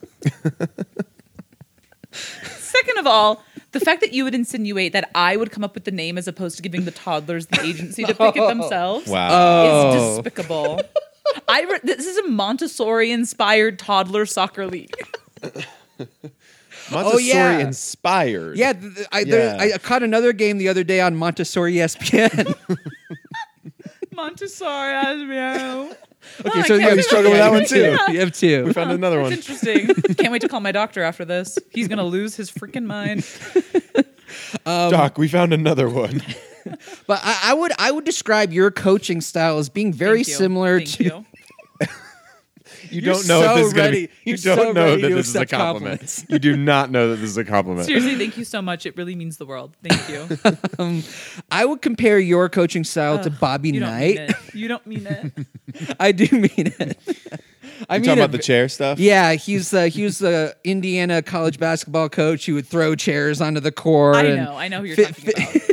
second of all, the fact that you would insinuate that I would come up with the name as opposed to giving the toddlers the agency to pick it themselves Wow. is despicable. This is a Montessori-inspired toddler soccer league. Montessori yeah. inspired. Yeah, Yeah. I caught another game the other day on Montessori ESPN. Montessori, as well. Okay, I so can't you struggle with that one too. Yeah. You have two. We found another one. That's interesting. Can't wait to call my doctor after this. He's gonna lose his freaking mind. Doc, we found another one. But I would describe your coaching style as being very Thank you. similar Thank to. you. You You're don't know so if this is going to ready. be. You're You so don't know ready that to this is a accept compliment. compliments. You do not know that this is a compliment. Seriously, thank you so much. It really means the world. Thank you. I would compare your coaching style to Bobby You don't Knight. mean it. You don't mean it. I do mean it. I You mean talking it about the chair stuff? Yeah, he was the Indiana college basketball coach who would throw chairs onto the court. I know who you're talking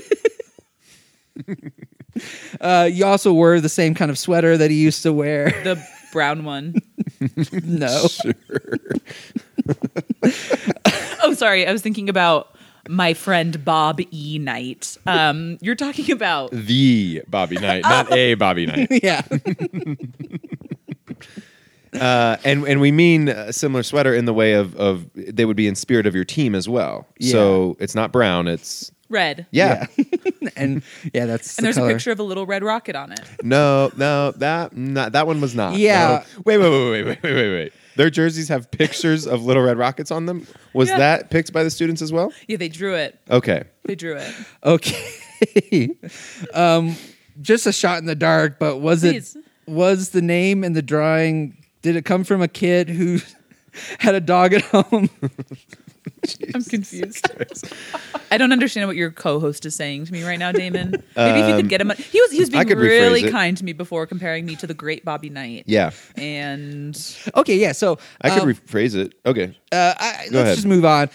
about. You also wore the same kind of sweater that he used to wear. The brown one. No. Oh, sorry. I was thinking about my friend Bob E. Knight. You're talking about The Bobby Knight, not a Bobby Knight. Yeah. And we mean a similar sweater in the way of they would be in spirit of your team as well. Yeah. So it's not brown, it's red. yeah. And yeah, that's And the there's color. a picture of a little red rocket on it. No, that one was not. Yeah. No. Wait. Their jerseys have pictures of Little Red Rockets on them. Was Yeah. that picked by the students as well? Yeah, they drew it. Okay. They drew it. Okay. Just a shot in the dark, but Please. was the name in the drawing, did it come from a kid who had a dog at home? I'm confused. I don't understand what your co-host is saying to me right now, Damon. Maybe if you could get him. He was I being could rephrase really it. kind to me before, comparing me to the great Bobby Knight. Yeah. And Okay, yeah. So I could rephrase it. Okay. let's ahead. just move on.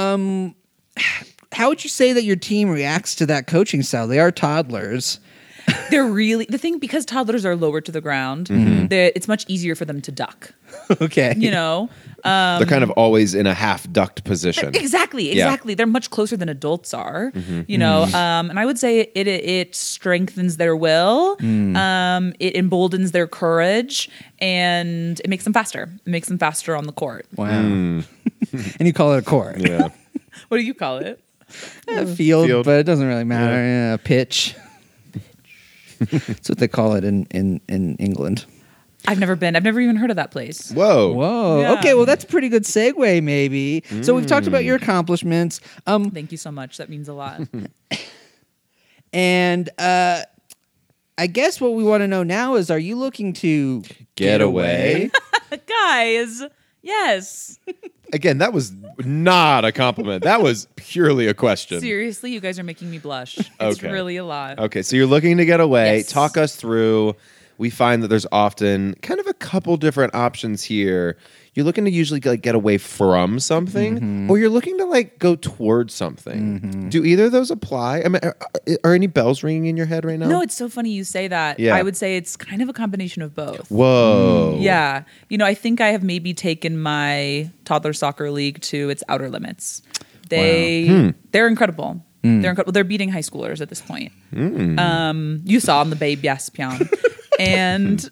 How would you say that your team reacts to that coaching style? They are toddlers. they're really the thing, because toddlers are lower to the ground. Mm-hmm. It's much easier for them to duck. Okay. You know. They're kind of always in a half ducked position. Exactly. Yeah. They're much closer than adults are, you know. And I would say it strengthens their will, it emboldens their courage, and it makes them faster. It makes them faster on the court. Wow. And you call it a court. Yeah. What do you call it? Field, but it doesn't really matter. Yeah, pitch. That's what they call it in England. I've never even heard of that place. Whoa. Whoa. Yeah. Okay, well that's a pretty good segue, maybe. So we've talked about your accomplishments. Thank you so much. That means a lot. And I guess what we want to know now is, are you looking to Get away? Guys, yes. Again, that was not a compliment. That was purely a question. Seriously, you guys are making me blush. It's Okay. really a lot. Okay, so you're looking to get away. Yes. Talk us through. We find that there's often kind of a couple different options here. You're looking to usually like get away from something, or you're looking to like go towards something. Do either of those apply? I mean, are any bells ringing in your head right now? No, it's so funny you say that. Yeah. I would say it's kind of a combination of both. Whoa. Yeah. I think I have maybe taken my toddler soccer league to its outer limits. They're incredible. They're incredible. They're beating high schoolers at this point. You saw on the Babe Yes Pion. And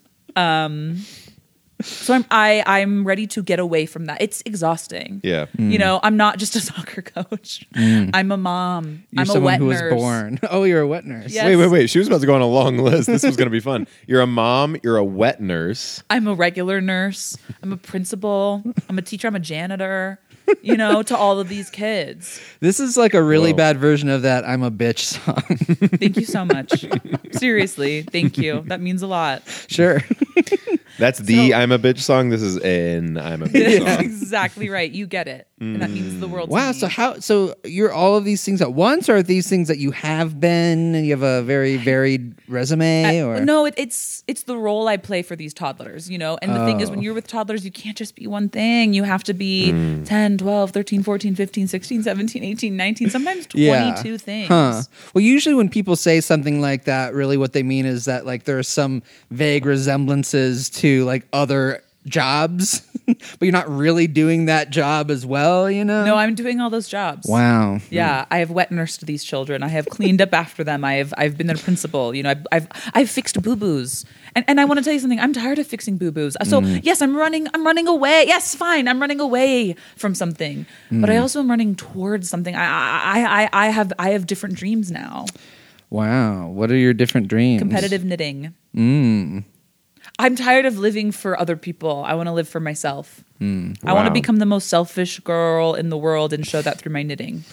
so I'm ready to get away from that. It's exhausting. Yeah. I'm not just a soccer coach. I'm a mom. You're I'm a someone wet who was nurse. born. Oh, you're a wet nurse. Yes. Wait. She was about to go on a long list. This was going to be fun. You're a mom. You're a wet nurse. I'm a regular nurse. I'm a principal. I'm a teacher. I'm a janitor. To all of these kids. This is like a really Whoa. bad version of that "I'm a bitch" song. Thank you so much. Seriously, thank you. That means a lot. Sure. That's the I'm a bitch song. This is an I'm a bitch That's song. exactly right. You get it. And that means the world to Wow. me. So you're all of these things at once, or are these things that you have been, and you have a very varied resume, or No, it's the role I play for these toddlers, And the thing is, when you're with toddlers, you can't just be one thing. You have to be 10, 12, 13, 14, 15, 16, 17, 18, 19, sometimes 22 things. Huh. Well, usually when people say something like that, really what they mean is that like there are some vague resemblances to like other jobs, but you're not really doing that job as well, No, I'm doing all those jobs. Wow. Yeah, I have wet nursed these children. I have cleaned up after them. I've been their principal. I've fixed boo boos. And I want to tell you something. I'm tired of fixing boo boos. So yes, I'm running away. Yes, fine. I'm running away from something, but I also am running towards something. I have different dreams now. Wow. What are your different dreams? Competitive knitting. I'm tired of living for other people. I want to live for myself. I want Wow. to become the most selfish girl in the world and show that through my knitting.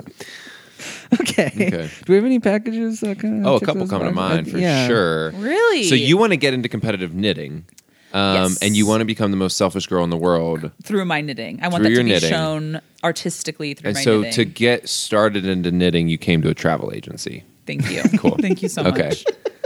Okay. Do we have any packages? That kind Oh, a couple come to mind for sure. Really? So you want to get into competitive knitting, Yes. and you want to become the most selfish girl in the world. Through my knitting. I want Through that to your be knitting. shown artistically through And my so knitting. to get started into knitting, you came to a travel agency. Thank you. Cool. Thank you so Okay. much.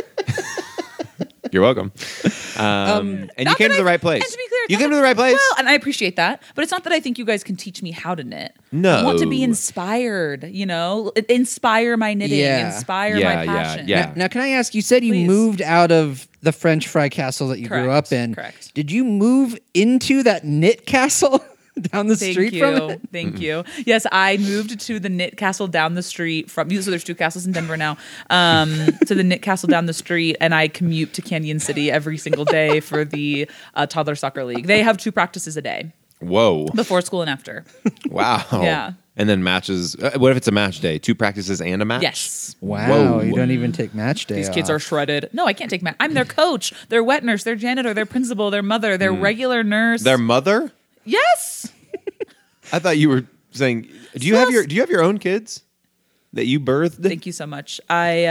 You're welcome. And you Not came that to the I- right place. And to be clear, You not came to that- the right place. Well, and I appreciate that, but it's not that I think you guys can teach me how to knit. No. I want to be inspired, inspire my knitting, Yeah. inspire Yeah, my passion. yeah. Now, can I ask? You said you Please. moved out of the French fry castle that you grew Correct, up in. correct. Did you move into that knit castle down the Thank street you. from it? Thank you. Yes, I moved to the Knit Castle down the street from. So there's 2 castles in Denver now. To the Knit Castle down the street, and I commute to Canyon City every single day for the toddler soccer league. They have 2 practices a day, Whoa. before school and after. Wow. Yeah. And then matches. What if it's a match day? 2 practices and a match? Yes. Wow, Whoa. you don't even take match day. These kids off. are shredded. No, I can't take Matt. I'm their coach, their wet nurse, their janitor, their principal, their mother, their regular nurse. Their mother? Yes. I thought you were saying. Do you have your own kids that you birthed? Thank you so much. I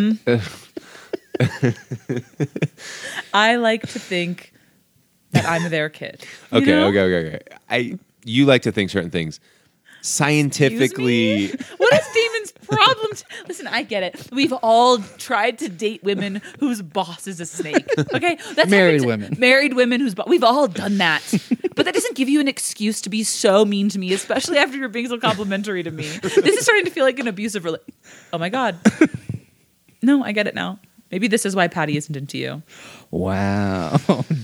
I like to think that I'm their kid. You know? Okay. You like to think certain things. Scientifically, What is Damon's problem? Listen, I get it. We've all tried to date women whose boss is a snake. Okay, that's Married happened to- women. Married women whose we've all done that. But that doesn't give you an excuse to be so mean to me, especially after you're being so complimentary to me. This is starting to feel like an abusive relationship. Oh my god. No, I get it now. Maybe this is why Patty isn't into you. Wow.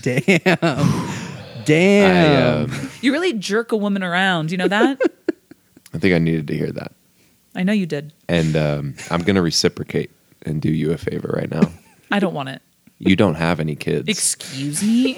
Damn. You really jerk a woman around. You know that? I think I needed to hear that. I know you did. And I'm going to reciprocate and do you a favor right now. I don't want it. You don't have any kids. Excuse me?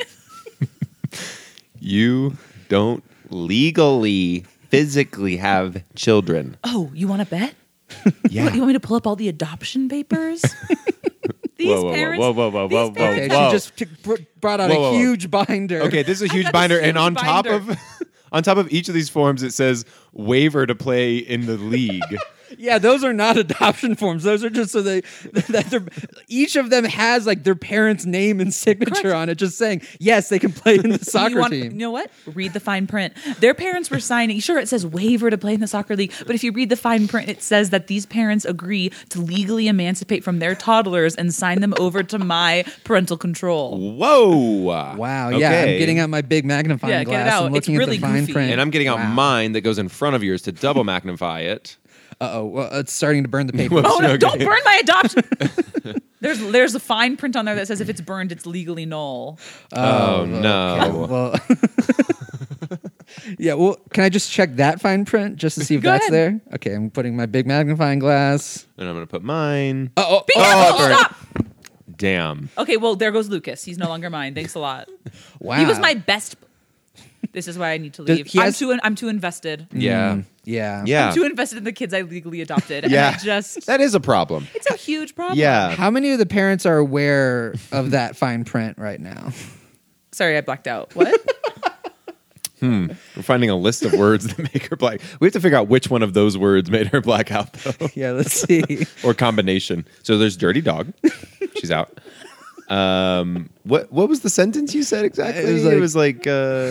You don't legally, physically have children. Oh, you want to bet? Yeah. What, you want me to pull up all the adoption papers? These parents. whoa, these Okay, parents- she just brought out Whoa. a huge binder. Okay, this is a huge got binder, this and huge on top binder. of on top of each of these forms, it says waiver to play in the league. Yeah, those are not adoption forms. Those are just so each of them has like their parents' name and signature on it, just saying yes, they can play in the soccer You team. know what? Read the fine print. Their parents were signing. Sure, it says waiver to play in the soccer league, but if you read the fine print, it says that these parents agree to legally emancipate from their toddlers and sign them over to my parental control. Whoa! Wow, yeah, I'm Okay. getting out my big magnifying Yeah, get it glass out. and It's looking really at the fine goofy. print. And I'm getting out Wow. mine that goes in front of yours to double magnify it. Uh-oh, well, it's starting to burn the paper. Oh no! Okay. Don't burn my adoption. There's a fine print on there that says if it's burned, it's legally null. Oh no! Well, yeah. Well, can I just check that fine print just to see if Go that's ahead. there? Okay, I'm putting my big magnifying glass. And I'm gonna put mine. Oh, Be careful! burned. Stop. Damn. Okay, well there goes Lucas. He's no longer mine. Thanks a lot. wow. He was my best. This is why I need to Does- leave. he has- I'm too invested. Yeah. Yeah. Yeah. I'm too invested in the kids I legally adopted. And Yeah. I just That is a problem. it's a huge problem. Yeah. How many of the parents are aware of that fine print right now? Sorry, I blacked out. What? We're finding a list of words that make her black. We have to figure out which one of those words made her black out, though, Yeah, let's see. or combination. So there's dirty dog. She's out. What was the sentence you said exactly? It was like-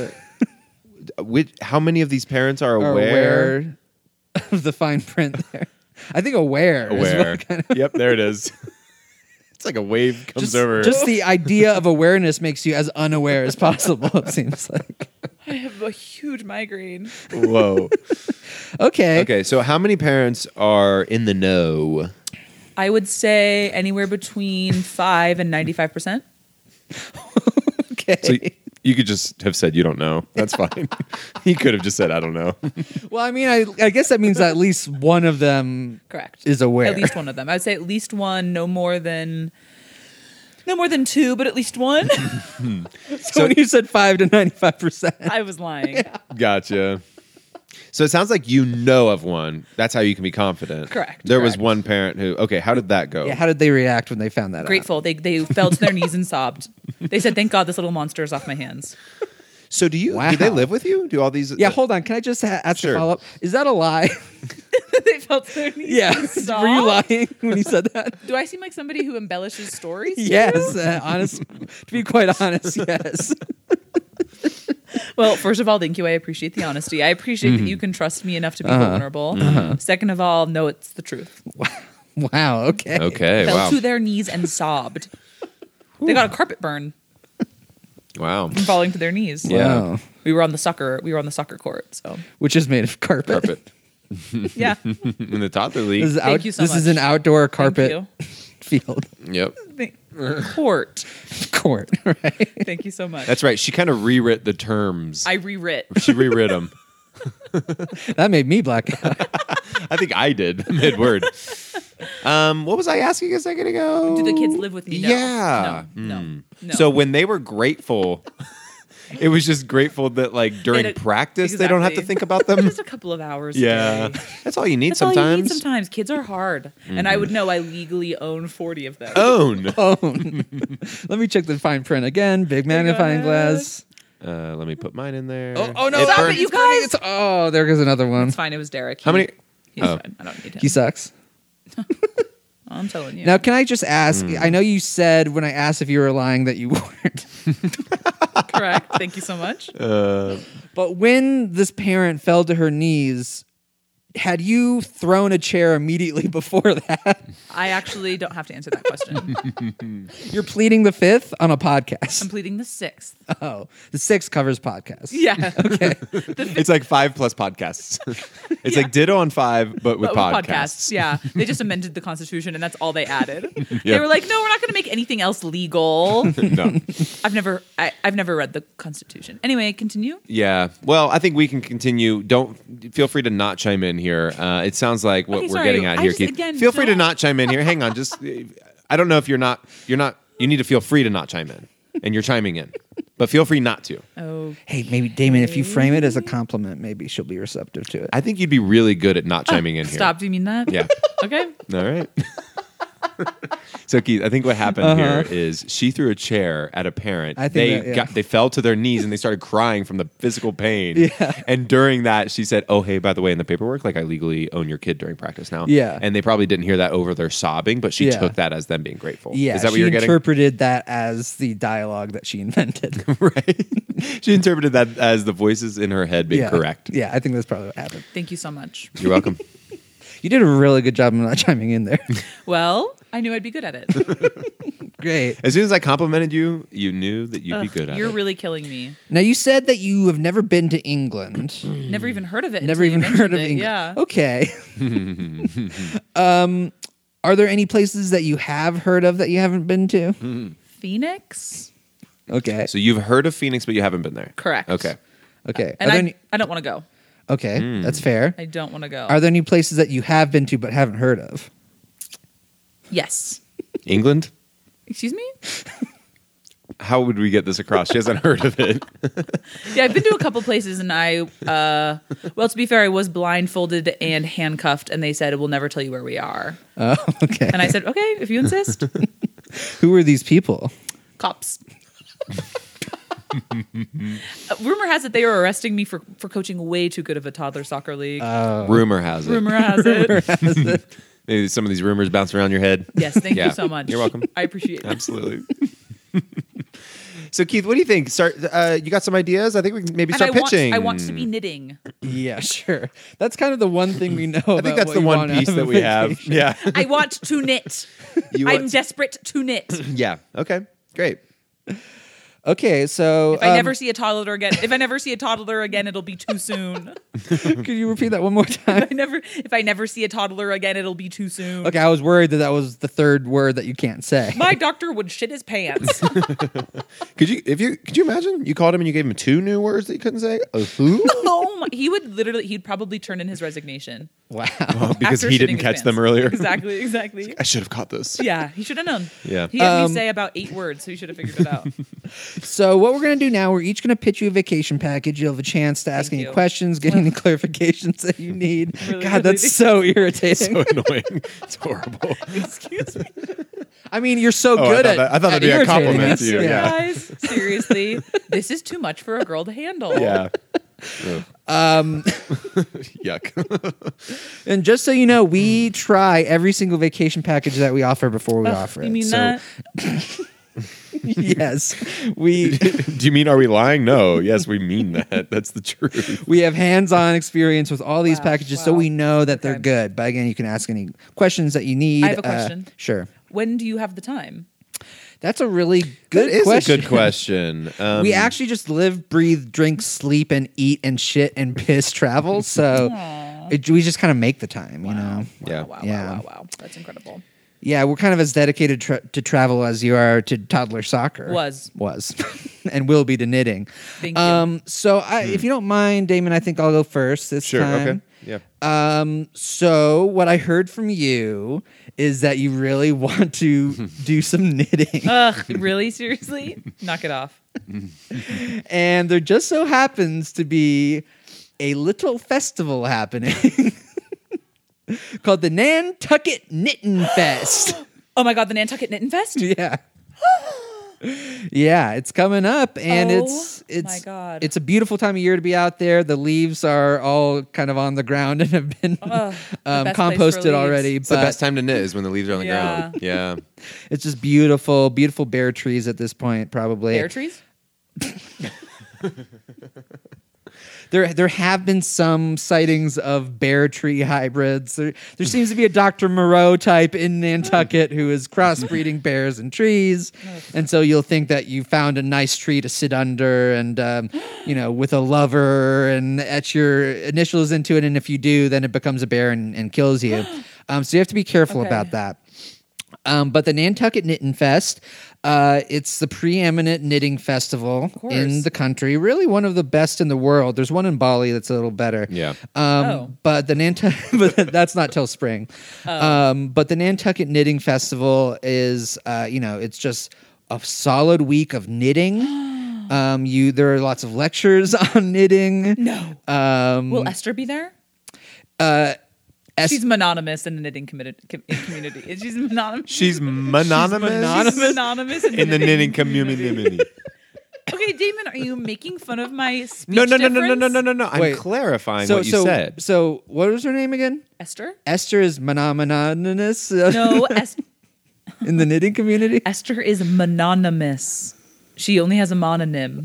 how many of these parents are Are aware? aware of the fine print there. I think aware. is what Aware. kind of- Yep, there it is. It's like a wave comes over. Just the idea of awareness makes you as unaware as possible, it seems like. I have a huge migraine. Whoa. Okay. Okay, so how many parents are in the know? I would say anywhere between 5 and 95%. Okay. So you could just have said you don't know. That's fine. You could have just said I don't know. Well, I mean, I guess that means at least one of them Correct. is aware. At least one of them. I would say at least one, no more than 2, but at least one. So when you said 5 to 95%. I was lying. Gotcha. So it sounds like you know of one. That's how you can be confident. Correct. There was Correct. one parent who. Okay, how did that go? Yeah, how did they react when they found that out? Grateful. They fell to their knees and sobbed. They said, "Thank God this little monster is off my hands." So do you? Wow. Do they live with you? Do all these? Yeah, hold on. Can I just ask Sure. a follow-up? Is that a lie? They fell to their knees. Yeah. and sobbed? Were you lying when you said that? Do I seem like somebody who embellishes stories? Yes. To be quite honest, yes. Well, first of all, thank you. I appreciate the honesty. I appreciate that you can trust me enough to be vulnerable. Second of all, no, it's the truth. Wow. Okay. Okay. Fell Wow. to their knees and sobbed. They got a carpet burn Wow. from falling to their knees. Yeah. Wow. We were on the soccer court. So Which is made of carpet. Carpet yeah. in the toddler league. This is, Thank you so this is much. an outdoor carpet Thank field Yep. you. Court. court, right? Thank you so much. That's right. She kind of rewrit the terms. I rewrit. She rewrit them. That made me black out. I think I did mid word. What was I asking a second ago? Do the kids live with me? No. Yeah. No. So when they were grateful, it was just grateful that like during They don't- practice they don't have to exactly. think about them. Just a couple of hours. Yeah, A day. that's all you need That's all sometimes. you need sometimes. Kids are hard. And I would know I legally own 40 of them. Own. Let me check the fine print again. Big magnifying ahead. glass. Let me put mine in there. Oh no! Stop burned- it, you It's burning. guys! Oh, there goes another one. It's fine. It was Derek. How many? He's Oh. fine. I don't need him. He sucks. I'm telling you. Now, can I just ask? Hmm. I know you said when I asked if you were lying that you weren't. Correct. Thank you so much. But when this parent fell to her knees, had you thrown a chair immediately before that? I actually don't have to answer that question. You're pleading the fifth on a podcast. I'm pleading the 6th. Oh, the sixth covers podcasts. Yeah. Okay. It's like 5 plus podcasts. It's like ditto on 5, but with But with podcasts. Yeah. They just amended the Constitution and that's all they added. Yeah. They were like, no, we're not going to make anything else legal. No. I've never read the Constitution. Anyway, continue. Yeah. Well, I think we can continue. Don't feel free to not chime in here. It sounds like what Okay, we're sorry. getting at I here, just, Keith. again, Feel free to don't- not chime in here. Hang on. Just I don't know if you're not. You need to feel free to not chime in, and you're chiming in, but feel free not to. Oh, Hey, maybe Damon, if you frame it as a compliment, maybe she'll be receptive to it. I think you'd be really good at not chiming in here. stop. Do you mean that? Yeah. Okay. All right. So Keith, I think what happened here is she threw a chair at a parent. I think they fell to their knees and they started crying from the physical pain. Yeah. And during that, she said, "Oh, hey, by the way, in the paperwork, like I legally own your kid during practice now." Yeah. And they probably didn't hear that over their sobbing, but she took that as them being grateful. Yeah, Is that what she you're getting? interpreted that as the dialogue that she invented. Right. She interpreted that as the voices in her head being correct. Yeah, I think that's probably what happened. Thank you so much. You're welcome. You did a really good job of not chiming in there. Well, I knew I'd be good at it. Great. As soon as I complimented you, you knew that you'd be good at You're it. really killing me. Now, you said that you have never been to England. Never even heard of it. Never until even you heard of mentioned it. England. Yeah. Okay. Are there any places that you have heard of that you haven't been to? Phoenix? Okay. So you've heard of Phoenix, but you haven't been there. Correct. Okay. Okay. And Are there any- I don't want to go. okay, that's fair. I don't want to go. Are there any places that you have been to but haven't heard of? Yes. England? Excuse me? How would we get this across? She hasn't heard of it. Yeah, I've been to a couple places and well, to be fair, I was blindfolded and handcuffed and they said, we'll never tell you where we are. Oh, okay. And I said, okay, if you insist. Who are these people? Cops. Rumor has it they were arresting me for coaching way too good of a toddler soccer league. Rumor has it. Rumor has it. Maybe some of these rumors bounce around your head. Yes, thank Yeah. you so much. You're welcome. I appreciate it. Absolutely. So Keith, what do you think? Start. You got some ideas? I think we can maybe And start pitching. I want to be knitting. Yeah, sure. That's kind of the one thing we know. I think that's the one piece that we have. Yeah. I want to knit. You I'm want- desperate to knit. Yeah. Okay. Great. Okay, so If I never see a toddler again, it'll be too soon. could you repeat that one more time? If I never see a toddler again, it'll be too soon. Okay, I was worried that was the third word that you can't say. My doctor would shit his pants. Could you imagine? You called him and you gave him 2 new words that you couldn't say. Who? Oh my, he'd probably turn in his resignation. Wow. Because after he shitting didn't his catch pants. them earlier. Exactly. I should have caught this. Yeah, he should have known. Yeah. He had me say about 8 words, so he should have figured it out. So what we're going to do now, we're each going to pitch you a vacation package. You'll have a chance to ask Thank any you. questions, get any clarifications that you need. Really, God, that's really- so irritating. So annoying. It's horrible. Excuse me. I mean, you're so Oh, good I thought that'd be a irritating compliment us. to you, yeah. Guys, seriously, this is too much for a girl to handle. Yeah. Yuck. And just so you know, we try every single vacation package that we offer before we offer it. You mean So, that? Yes. We Do you mean are we lying? No. Yes, we mean that. That's the truth. we have hands-on experience with all these Wow, packages, so wow. we know that they're Okay. good. But again, you can ask any questions that you need. I have a question. Sure. When do you have the time? That's a really good That is question. a good question. We actually just live, breathe, drink, sleep, and eat and shit and piss travel. So we just kind of make the time, you know? Yeah. Wow. That's incredible. Yeah, we're kind of as dedicated to travel as you are to toddler soccer. Was. And will be to knitting. Thank you. So if you don't mind, Damon, I think I'll go first this Sure. time. Okay. Yeah. So what I heard from you is that you really want to do some knitting. Ugh, really? Seriously? Knock it off. And there just so happens to be a little festival happening called the Nantucket Knitting Fest. Oh my God, the Nantucket Knitting Fest? Yeah. Yeah, it's coming up, and Oh it's my God. it's a beautiful time of year to be out there. The leaves are all kind of on the ground and have been Ugh, the best place for composted leaves. already. It's the But best time to knit is when the leaves are on the Yeah. ground. Yeah. it's just beautiful, beautiful bare trees at this point. Probably Pear trees? There have been some sightings of bear tree hybrids. There seems to be a Dr. Moreau type in Nantucket who is crossbreeding bears and trees. And so you'll think that you found a nice tree to sit under and, with a lover and etch your initials into it. And if you do, then it becomes a bear and kills you. So you have to be careful Okay. about that. But the Nantucket Knitting Fest, it's the preeminent knitting festival course. in the country. Really one of the best in the world. There's one in Bali that's a little better. Yeah. But the but that's not till spring. But the Nantucket Knitting Festival is, it's just a solid week of knitting. There are lots of lectures on knitting. No. Um, Will Esther be there? She's mononymous in the knitting community. She's mononymous. She's mononymous. She's mononymous in the knitting community. Okay, Damon, are you making fun of my speech No. difference? I'm Wait. clarifying what you said. So what was her name again? Esther? Esther is mononymous No, in the knitting community. Esther is mononymous. She only has a mononym.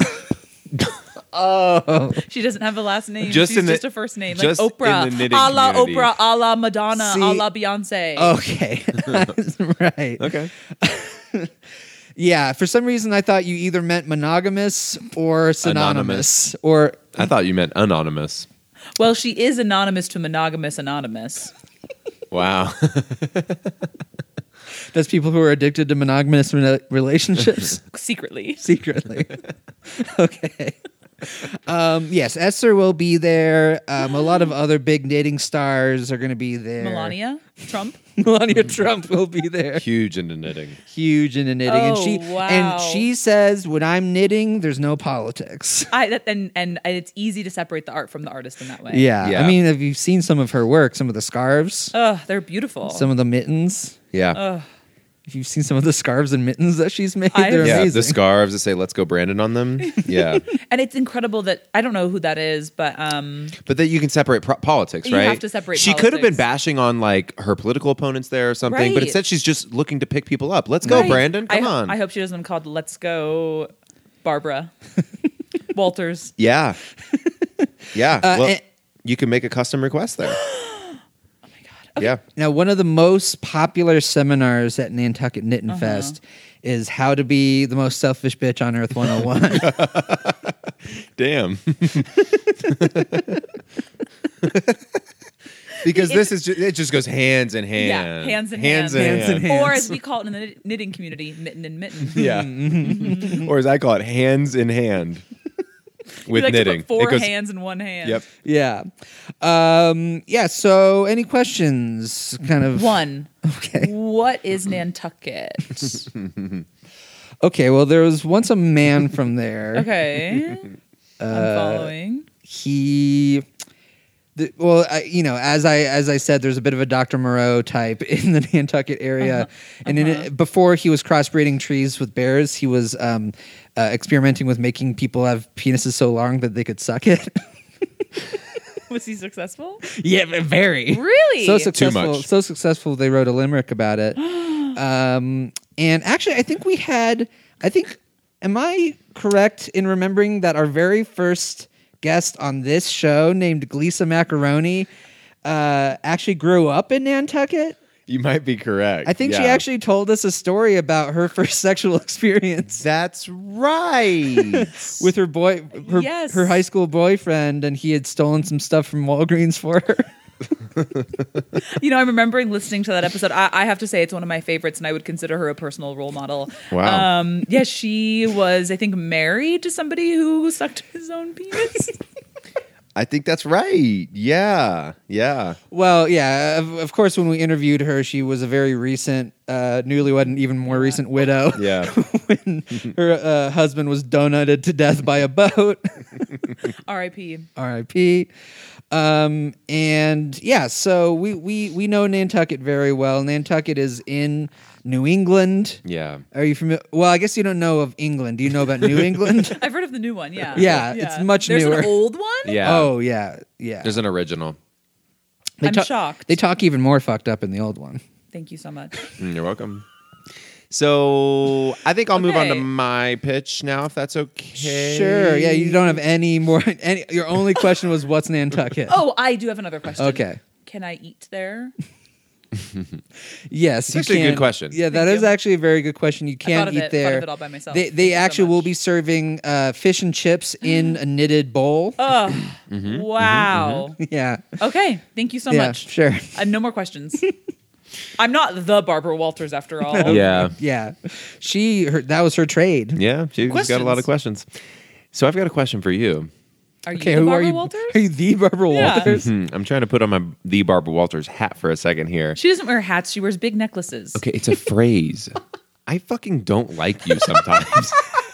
Oh, She doesn't have a last name. Just She's in the- just a first name. Like just in Oprah. the knitting A la community. Oprah, a la Madonna, See- a la Beyonce. okay, right. Okay. Yeah, for some reason I thought you either meant monogamous or synonymous, or I thought you meant anonymous. Well, she is anonymous to monogamous anonymous. Wow. that's people who are addicted to monogamous relationships Secretly. secretly. Okay. Yes, Esther will be there. A lot of other big knitting stars are going to be there. Melania Trump. Melania Trump will be there. Huge into knitting. Huge into knitting, Oh, wow. and she says, "When I'm knitting, there's no politics." And it's easy to separate the art from the artist in that way. Yeah. Yeah. I mean, if you've seen some of her work, some of the scarves, Ugh, they're beautiful. some of the mittens. Yeah. If you've seen some of the scarves and mittens that she's made, I- they're Yeah, amazing. the scarves that say "Let's go, Brandon" on them. Yeah, And it's incredible that I don't know who that is, but but that you can separate politics, You right? have to separate She could have been politics. bashing on like her political opponents there or something, but Right. instead she's just looking to pick people up. Let's go, Right. Brandon. Come on. I hope she doesn't called Let's Go Barbara Walters. Yeah, yeah. well, and- you can make a custom request there. Yeah. Now, one of the most popular seminars at Nantucket Knitting Uh-huh. Fest is How to Be the Most Selfish Bitch on Earth 101. Damn. Because this is it just goes hands in hand. Yeah, hands in hands hand. in Hands in hand. hand. Or as we call it in the knitting community, mitten and mitten. Yeah. Or as I call it, hands in hand. With We like knitting. to put four It goes- hands in one hand. Yep. yeah. Yeah, so any questions? Kind of. One. Okay. What is Nantucket? Okay, well, there was once a man from there. Okay. I'm following. He. As I said, there's a bit of a Dr. Moreau type in the Nantucket area, and before he was crossbreeding trees with bears, he was experimenting with making people have penises so long that they could suck it. Was he successcul? Yeah, very. Really? So successful. much. So successful. They wrote a limerick about it. And actually, I think. Am I correct in remembering that our very first guest on this show, named Glisa Macaroni, actually grew up in Nantucket? You might be correct. I think she Yeah. actually told us a story about her first sexual experience That's right. with her Yes. her high school boyfriend, and he had stolen some stuff from Walgreens for her. I'm remembering listening to that episode. I have to say it's one of my favorites, and I would consider her a personal role model. Wow. Yeah, she was, I think, married to somebody who sucked his own penis. I think that's right. Yeah. Yeah. Well, yeah, of course, when we interviewed her, she was a very recent, newlywed and even more recent widow. Yeah. When her husband was donutted to death by a boat. R.I.P. R.I.P. And yeah, so we know Nantucket very well. Nantucket is in New England. Yeah. Are you familiar? Well, I guess you don't know of England. Do you know about New England? I've heard of the new one. Yeah. Yeah, it's much There's newer. an old one. Yeah. Oh yeah, yeah. There's an original. They I'm ta- shocked. They talk even more fucked up in the old one. Thank you so much. You're welcome. So I think I'll move on to Okay. my pitch now, if that's okay. Sure. Yeah, you don't have any more. Your only question was what's Nantucket? Oh, I do have another question. Okay. Can I eat there? Yes, you actually a can. good question. Yeah, that Thank is you. actually a very good question. You can't thought of eat it- there. thought of it all by myself. They Thank you so actually will much. be serving fish and chips in a knitted bowl. Oh, Mm-hmm. wow. Yeah. Okay. Thank you so Yeah. much. Sure. No more questions. I'm not the Barbara Walters after all. Yeah. Yeah. That was her trade. Yeah. She's got a lot of questions. So I've got a question for you. Are you Okay, the who Barbara are you? Walters? Are you the Barbara Yeah. Walters? I'm trying to put on my the Barbara Walters hat for a second here. She doesn't wear hats. She wears big necklaces. Okay, it's a phrase. I fucking don't like you sometimes.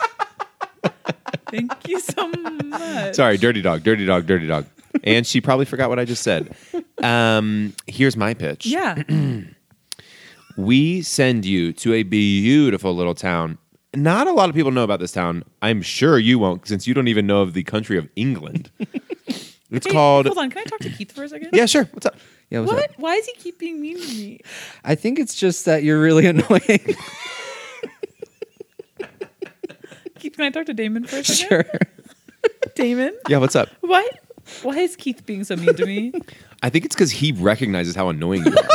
Thank you so much. Sorry, dirty dog, dirty dog, dirty dog. And she probably forgot what I just said. Here's my pitch. Yeah. We send you to a beautiful little town. Not a lot of people know about this town. I'm sure you won't, since you don't even know of the country of England. It's Hey, called... Hold on. Can I talk to Keith for a second? Yeah, sure. What's up? Yeah, what's What? up? Why does he keep being mean to me? I think it's just that you're really annoying. Keith, can I talk to Damon for a second? Sure. Damon? Yeah, what's up? Why is Keith being so mean to me? I think it's because he recognizes how annoying you are.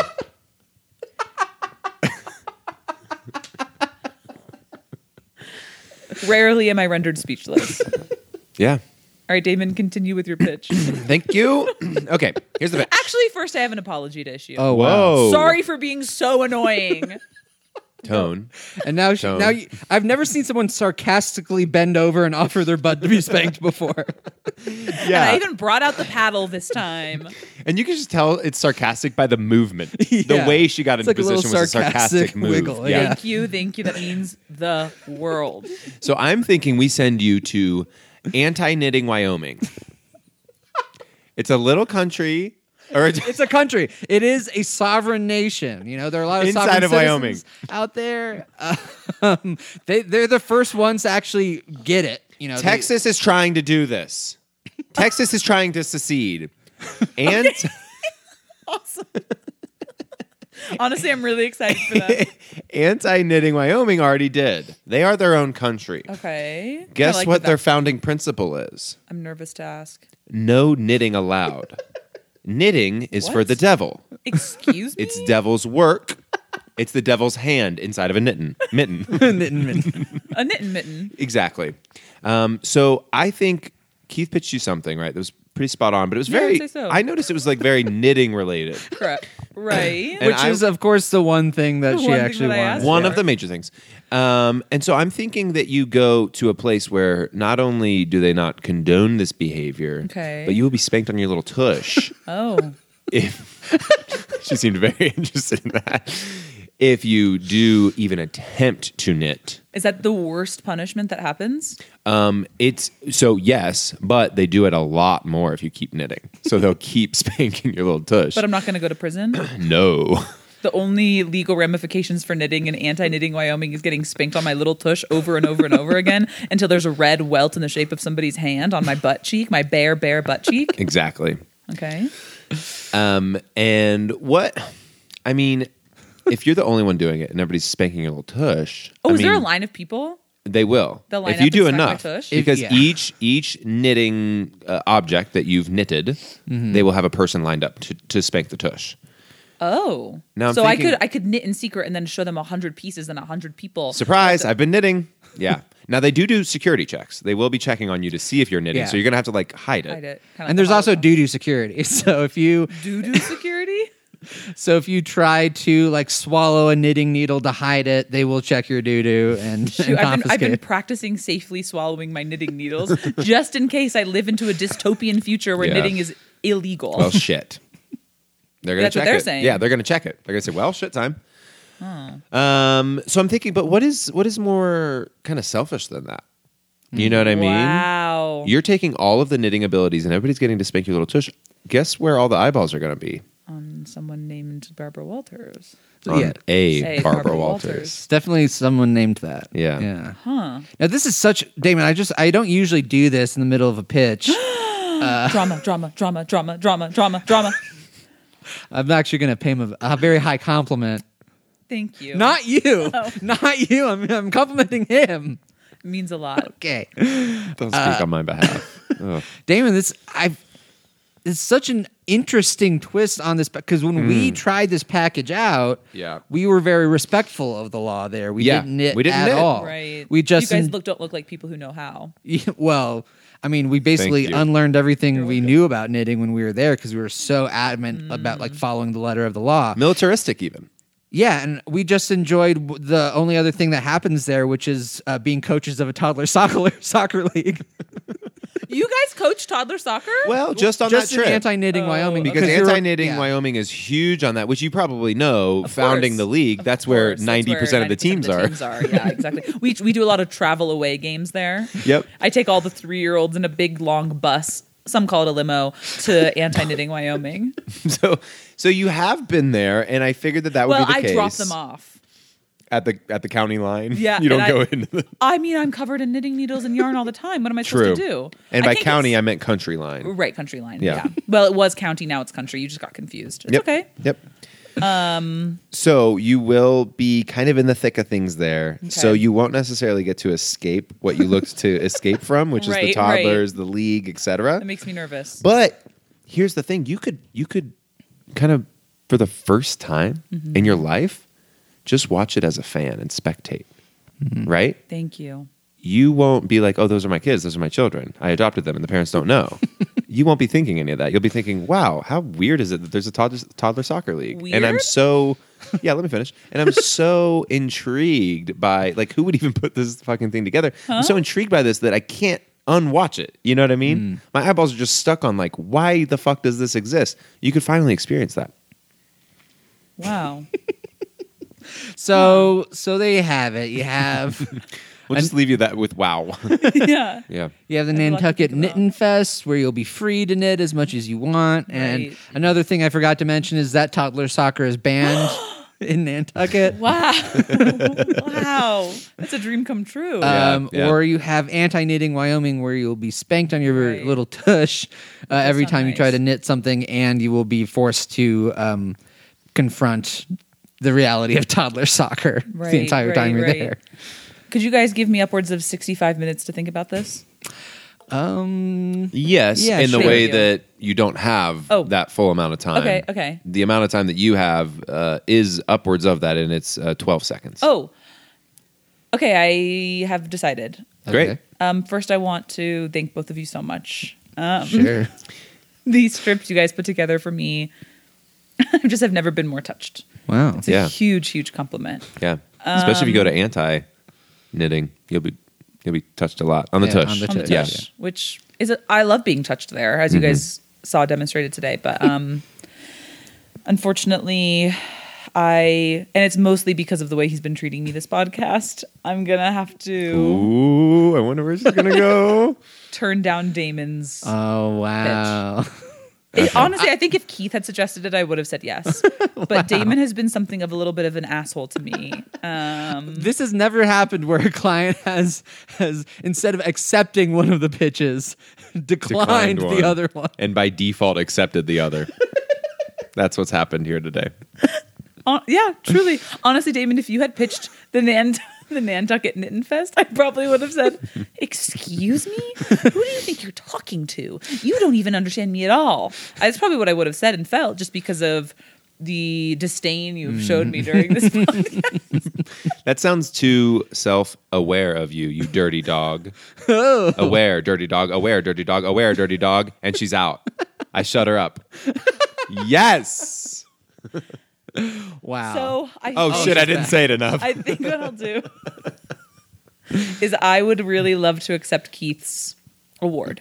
Rarely am I rendered speechless. Yeah. All right, Damon, continue with your pitch. Thank you. Okay, here's the pitch. Actually, first I have an apology to issue. Oh, wow. Whoa. Sorry for being so annoying. Tone. And now, Tone. I've never seen someone sarcastically bend over and offer their butt to be spanked before. And I even brought out the paddle this time. And you can just tell it's sarcastic by the movement. The Yeah. way she got It's into like a little position was a sarcastic sarcastic move. wiggle, yeah. Thank you. That means the world. So I'm thinking we send you to anti-knitting Wyoming. It's a little country. Or It's a country. It is a sovereign nation. You know, there are a lot of Inside sovereign of Wyoming. citizens out there. They're the first ones to actually get it. You know, Texas is trying to do this. Texas is trying to secede. And Awesome. Honestly, I'm really excited for that. anti-knitting Wyoming already did. They are their own country. Okay. Guess I like what that. their founding principle is? I'm nervous to ask. No knitting allowed. Knitting is for What? the devil. Excuse me? It's devil's work. It's the devil's hand inside of a mitten. A knitting mitten. Exactly. So I think Keith pitched you something, right? That was pretty spot on, but it was Yeah, I would very. say so. I noticed it was like very knitting related. Correct. Right. And which is, of course, the one thing that The she one thing actually that I wants. asked One for. of the major things. And so I'm thinking that you go to a place where not only do they not condone this behavior, Okay. but you will be spanked on your little tush. Oh. If she seemed very interested in that. If you do even attempt to knit. Is that the worst punishment that happens? It's so yes, but they do it a lot more if you keep knitting. So they'll keep spanking your little tush. But I'm not going to go to prison. No. The only legal ramifications for knitting in anti-knitting Wyoming is getting spanked on my little tush over and over and over again until there's a red welt in the shape of somebody's hand on my butt cheek, my bare butt cheek. Exactly. Okay. And what I mean, if you're the only one doing it and everybody's spanking your little tush, Oh, I is there a mean, line of people? They will. They'll line If you up do and smack my enough, tush? because Yeah. each knitting object that you've knitted, they will have a person lined up to spank the tush. Oh. Now I'm so thinking- I could knit in secret and then show them 100 pieces and 100 people. Surprise! I've been knitting. Yeah. Now they do security checks. They will be checking on you to see if you're knitting. Yeah. So you're gonna have to like hide it. Hide it. Kinda And there's like also a doo-doo security. So if you doo-doo security? try to like swallow a knitting needle to hide it, they will check your doo-doo and, Shoot, and I've been confiscate. practicing safely swallowing my knitting needles just in case I live into a dystopian future where Yeah. knitting is illegal. Well, shit. They're gonna That's what check they're it. saying. Yeah, they're gonna check it. They're gonna say, "Well, shit time." So I'm thinking, but what is more kind of selfish than that? You know what I mean? Wow. You're taking all of the knitting abilities, and everybody's getting to spank your little tush. Guess where all the eyeballs are gonna be? On someone named Barbara Walters. On Yeah. Hey, Barbara Barbara Walters. Walters. It's definitely someone named that. Yeah. Yeah. Huh. Now this is such Damon, I don't usually do this in the middle of a pitch. Drama. I'm actually going to pay him a very high compliment. Thank you. Not you. Oh. Not you. I'm complimenting him. It means a lot. Okay. Don't speak on my behalf. Ugh. Damon, it's such an interesting twist on this because when we tried this package out, Yeah. we were very respectful of the law there. We Yeah, didn't knit we didn't at knit. all. Right. We just you guys don't look like people who know how. well, I mean, we basically you. unlearned everything we knew about knitting when we were there because we were so adamant about like following the letter of the law. Militaristic, even. Yeah, and we just enjoyed the only other thing that happens there, which is being coaches of a toddler soccer league. You guys coach toddler soccer? Well, just on just that in trip. anti-knitting Wyoming Because you're- anti-knitting yeah. Wyoming is huge on that, which you probably know. Of Founding course. the league, Of that's where course. That's 90% of the teams are. Yeah, exactly. We do a lot of travel away games there. Yep. I take all the 3-year-olds in a big long bus some call it a limo, to anti-knitting Wyoming. So you have been there, and I figured that would Well, be the case. I drop them off. At the county line? Yeah, You don't and go into the... I mean, I'm covered in knitting needles and yarn all the time. What am I True. supposed to do? And I by think county, it's- I meant country line. Right, country line. Yeah. Yeah. Well, it was county, now it's country. You just got confused. It's okay. Yep. So you will be kind of in the thick of things there. So you won't necessarily get to escape what you looked to escape from, which is the Right, toddlers, the league, etc. That makes me nervous. But here's the thing: you could kind of, for the first time in your life, just watch it as a fan and spectate. Right? Thank you. You won't be like, oh, those are my kids, those are my children. I adopted them and the parents don't know. You won't be thinking any of that. You'll be thinking, wow, how weird is it that there's a toddler soccer league? And I'm Weird? so, yeah, let me finish. And I'm so intrigued by, like, who would even put this fucking thing together? I'm so intrigued by this that I can't unwatch it. You know what I mean? My eyeballs are just stuck on, like, why the fuck does this exist? You could finally experience that. Wow. So there you have it. You have We'll just leave you that with wow. Yeah. Yeah. you have the That's a lot to Nantucket think about. Knitting Fest where you'll be free to knit as much as you want. And Right. another thing I forgot to mention is that toddler soccer is banned in Nantucket. Wow. Wow. That's a dream come true. Yeah. Or you have anti-knitting Wyoming where you'll be spanked on your Right. little tush every not time you try nice. to knit something, and you will be forced to confront the reality of toddler soccer the Right, entire time you're right. there. Could you guys give me upwards of 65 minutes to think about this? Yes, Yeah, in the sure. way Thank you. that you don't have Oh. that full amount of time. Okay. The amount of time that you have is upwards of that, and it's 12 seconds. Oh. Okay, I have decided. Great. Okay. First, I want to thank both of you so much. Sure. These strips you guys put together for me, I just have never been more touched. Wow. It's a Yeah. huge, huge compliment. Yeah, especially if you go to anti-knitting, you'll be touched a lot on the Yeah, tush. on the On the tush, Yeah. tush, which is I love being touched there, as you guys saw demonstrated today. But unfortunately, and it's mostly because of the way he's been treating me this podcast, I'm gonna have to Ooh, I wonder where she's gonna go. turn down Damon's. Oh, wow. Honestly, I think if Keith had suggested it, I would have said yes. But Damon has been something of a little bit of an asshole to me. This has never happened where a client has instead of accepting one of the pitches, declined one. the other one. And by default accepted the other. That's what's happened here today. Yeah, truly. Honestly, Damon, if you had pitched the Nantucket Knitting Fest, I probably would have said, "Excuse me? Who do you think you're talking to? You don't even understand me at all." That's probably what I would have said and felt, just because of the disdain you've showed me during this podcast. That sounds too self-aware of you, you dirty dog. Aware, dirty dog. Aware, dirty dog. Aware, dirty dog. And she's out. I shut her up. Yes. Wow. So Oh, shit, I didn't say it enough. I think what I'll do is I would really love to accept Keith's award.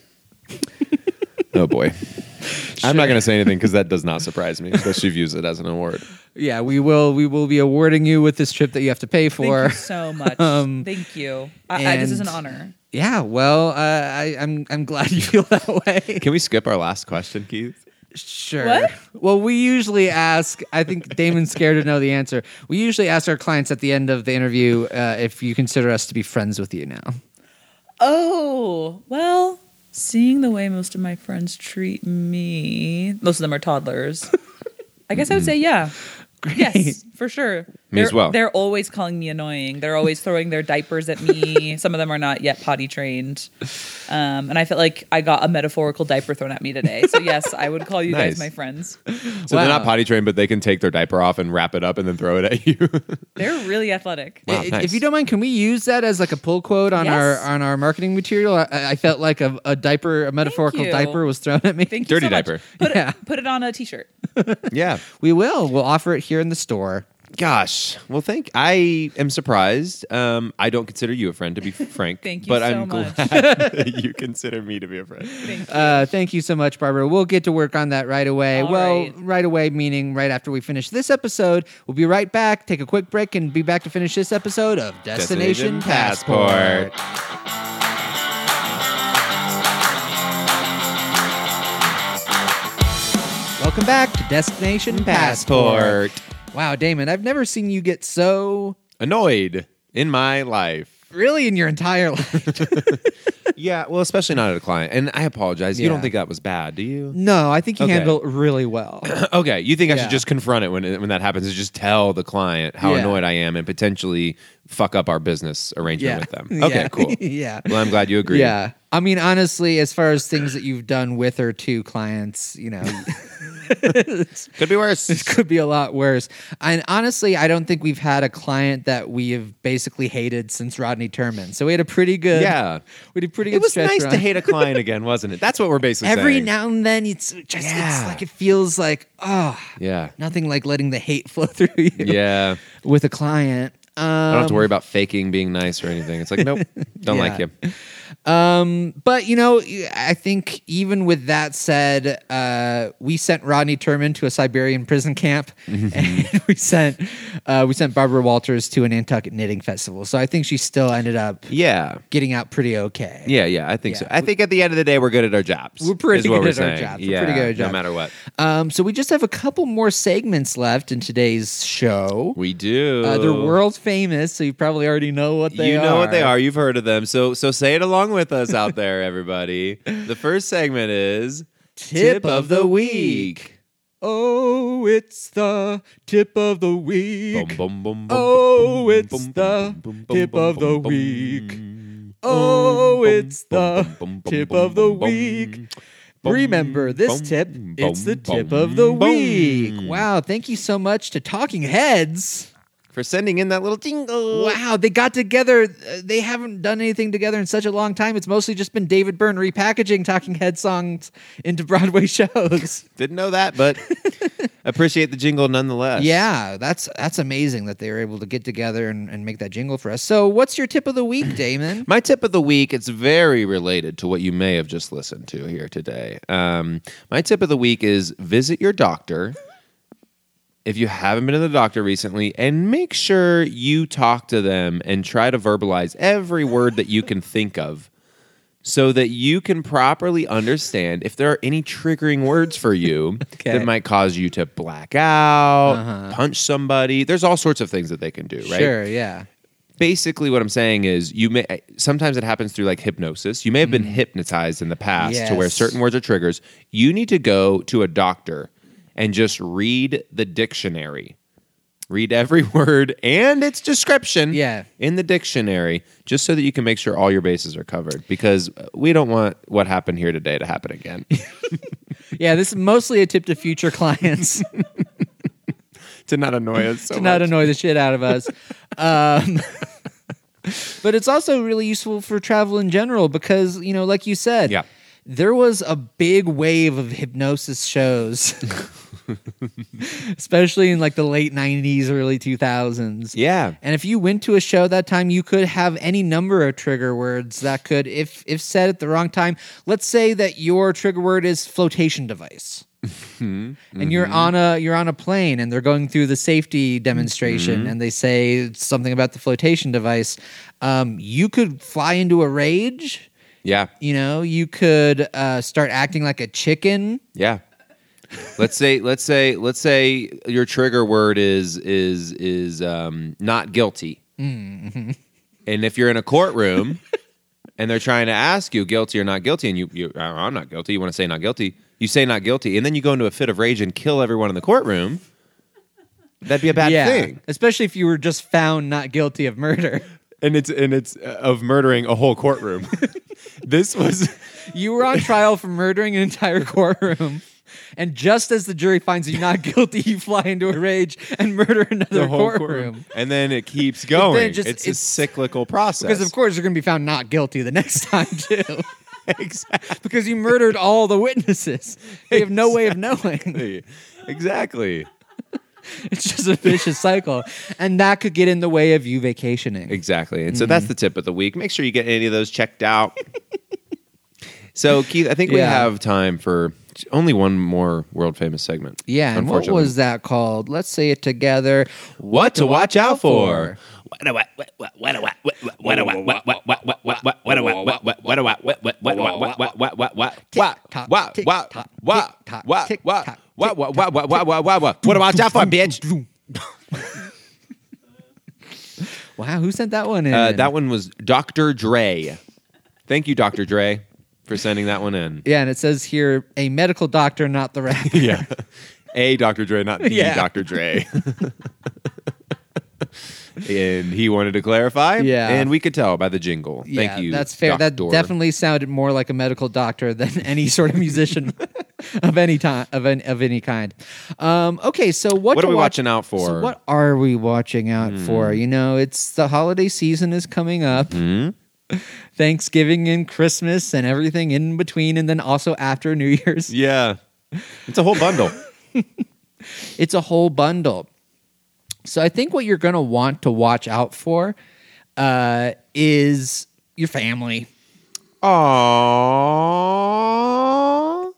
Oh, boy. I'm not going to say anything because that does not surprise me that she views it as an award. Yeah, we will be awarding you with this trip that you have to pay for. Thank you so much. Thank you. This is an and- honor. Yeah, well, I'm glad you feel that way. Can we skip our last question, Keith? Sure. What? Well, we usually ask. I think Damon's scared to know the answer. We usually ask our clients at the end of the interview if you consider us to be friends with you now. Oh, well, seeing the way most of my friends treat me, most of them are toddlers. I guess I would say yeah. Yes, for sure. Me as well. They're always calling me annoying. They're always throwing their diapers at me. Some of them are not yet potty trained. And I felt like I got a metaphorical diaper thrown at me today. So yes, I would call you Nice. guys my friends. So they're not Wow. potty trained, but they can take their diaper off and wrap it up and then throw it at you. They're really athletic. Wow, nice. If you don't mind, can we use that as like a pull quote on Yes. our marketing material? I felt like a metaphorical you. diaper was thrown at me. Thank you Dirty so much. diaper. Yeah. Put it on a t-shirt. Yeah. We'll offer it here in the store. Gosh. Well, I am surprised. I don't consider you a friend, to be frank. Thank you but so I'm much. glad that you consider me to be a friend. Thank you. Thank you so much, Barbara. We'll get to work on that right away. All well, right. right away, meaning right after we finish this episode. We'll be right back, take a quick break, and be back to finish this episode of Destination Passport. welcome back to Destination Passport. Wow, Damon, I've never seen you get so Annoyed in my life. really in your entire life. Yeah, well, especially not at a client. And I apologize. You Yeah. don't think that was bad, do you? No, I think you Okay. handle it really well. Okay, you think I Yeah. should just confront it when that happens? Is just tell the client how Yeah. annoyed I am and potentially fuck up our business arrangement with them. Okay, Yeah. cool. Yeah. Well, I'm glad you agree. Yeah. I mean, honestly, as far as things that you've done with or to clients, Could be worse. this could be a lot worse. And honestly, I don't think we've had a client that we have basically hated since Rodney Turman. So we had a pretty good, Yeah. we did a pretty good It was stretch nice run. to hate a client again, wasn't it? That's what we're basically Every saying. now and then, it's just Yeah. it's like it feels like Yeah. nothing like letting the hate flow through you Yeah. with a client. I don't have to worry about faking being nice or anything. It's like, nope, don't like you. But I think even with that said, we sent Rodney Turman to a Siberian prison camp, and we sent Barbara Walters to a Nantucket knitting festival. So I think she still ended up Yeah. getting out pretty okay. Yeah, I think Yeah. so. I think at the end of the day, we're good at our jobs. We're pretty is what good we're at our saying. jobs. We're Yeah, pretty good at our no jobs. matter what. So we just have a couple more segments left in today's show. We do. They're world famous, so you probably already know what they are. You know what they are. You've heard of them. So say it along with us out there, everybody. The first segment is Tip of the Week. Oh, it's the tip of the week. Boom, boom, boom, boom, Oh, boom, it's boom, the boom, boom, tip boom, of the boom, boom, week. boom, Oh, boom, it's the boom, boom, boom, tip boom, of the boom, boom, week. boom, Remember this boom, tip, boom, it's the tip boom, of the boom. week. Wow, thank you so much to Talking Heads. For sending in that little jingle. Wow, they got together. They haven't done anything together in such a long time. It's mostly just been David Byrne repackaging Talking Head songs into Broadway shows. Didn't know that, but appreciate the jingle nonetheless. Yeah, that's amazing that they were able to get together and make that jingle for us. So what's your tip of the week, Damon? My tip of the week, it's very related to what you may have just listened to here today. My tip of the week is visit your doctor if you haven't been to the doctor recently, and make sure you talk to them and try to verbalize every word that you can think of so that you can properly understand if there are any triggering words for you Okay. that might cause you to black out, punch somebody. There's all sorts of things that they can do, right? Sure, yeah. Basically what I'm saying is sometimes it happens through like hypnosis. You may have been hypnotized in the past to where Yes. certain words are triggers. You need to go to a doctor and just read the dictionary. Read every word and its description in the dictionary just so that you can make sure all your bases are covered, because we don't want what happened here today to happen again. Yeah, this is mostly a tip to future clients To not annoy us so to not much. annoy the shit out of us. But it's also really useful for travel in general because, like you said, Yeah. there was a big wave of hypnosis shows, especially in like the late 90s, early 2000s. Yeah. And if you went to a show that time, you could have any number of trigger words that could, if said at the wrong time, let's say that your trigger word is flotation device. And you're on a plane and they're going through the safety demonstration and they say something about the flotation device. You could fly into a rage. Yeah. You could start acting like a chicken. Yeah. Let's say your trigger word is not guilty. Mm-hmm. And if you're in a courtroom and they're trying to ask you guilty or not guilty, and you I'm not guilty, you want to say not guilty, you say not guilty, and then you go into a fit of rage and kill everyone in the courtroom, that'd be a bad thing. Especially if you were just found not guilty of murder. And it's of murdering a whole courtroom. This was You were on trial for murdering an entire courtroom. And just as the jury finds you not guilty, you fly into a rage and murder another the whole courtroom. And then it keeps going. just- It's a cyclical process. Because of course you're going to be found not guilty the next time too. Exactly. Because you murdered all the witnesses. They have no way of knowing. Exactly. It's just a vicious cycle. And that could get in the way of you vacationing. Exactly. And so that's the tip of the week. Make sure you get any of those checked out. So, Keith, I think we Yeah. have time for only one more world famous segment. Yeah, and what unfortunately. was that called? Let's say it together. What to watch out for? What watch out for, bitch? Wow, who sent that one in? That one was Dr. Dre. Thank you, Dr. Dre, for sending that one in. Yeah, and it says here, a medical doctor, not the rapper. Yeah. A Dr. Dre, not the Yeah. Dr. Dre. And he wanted to clarify. Yeah. And we could tell by the jingle. Yeah, Thank you. that's fair. That Doctor. definitely sounded more like a medical doctor than any sort of musician of any time of any kind. Okay, so what What to are we watch- watching out for? So what are we watching out for? You know, it's the holiday season is coming up. Thanksgiving and Christmas and everything in between, and then also after New Year's. Yeah. It's a whole bundle. It's a whole bundle. So I think what you're going to want to watch out for is your family. Aww.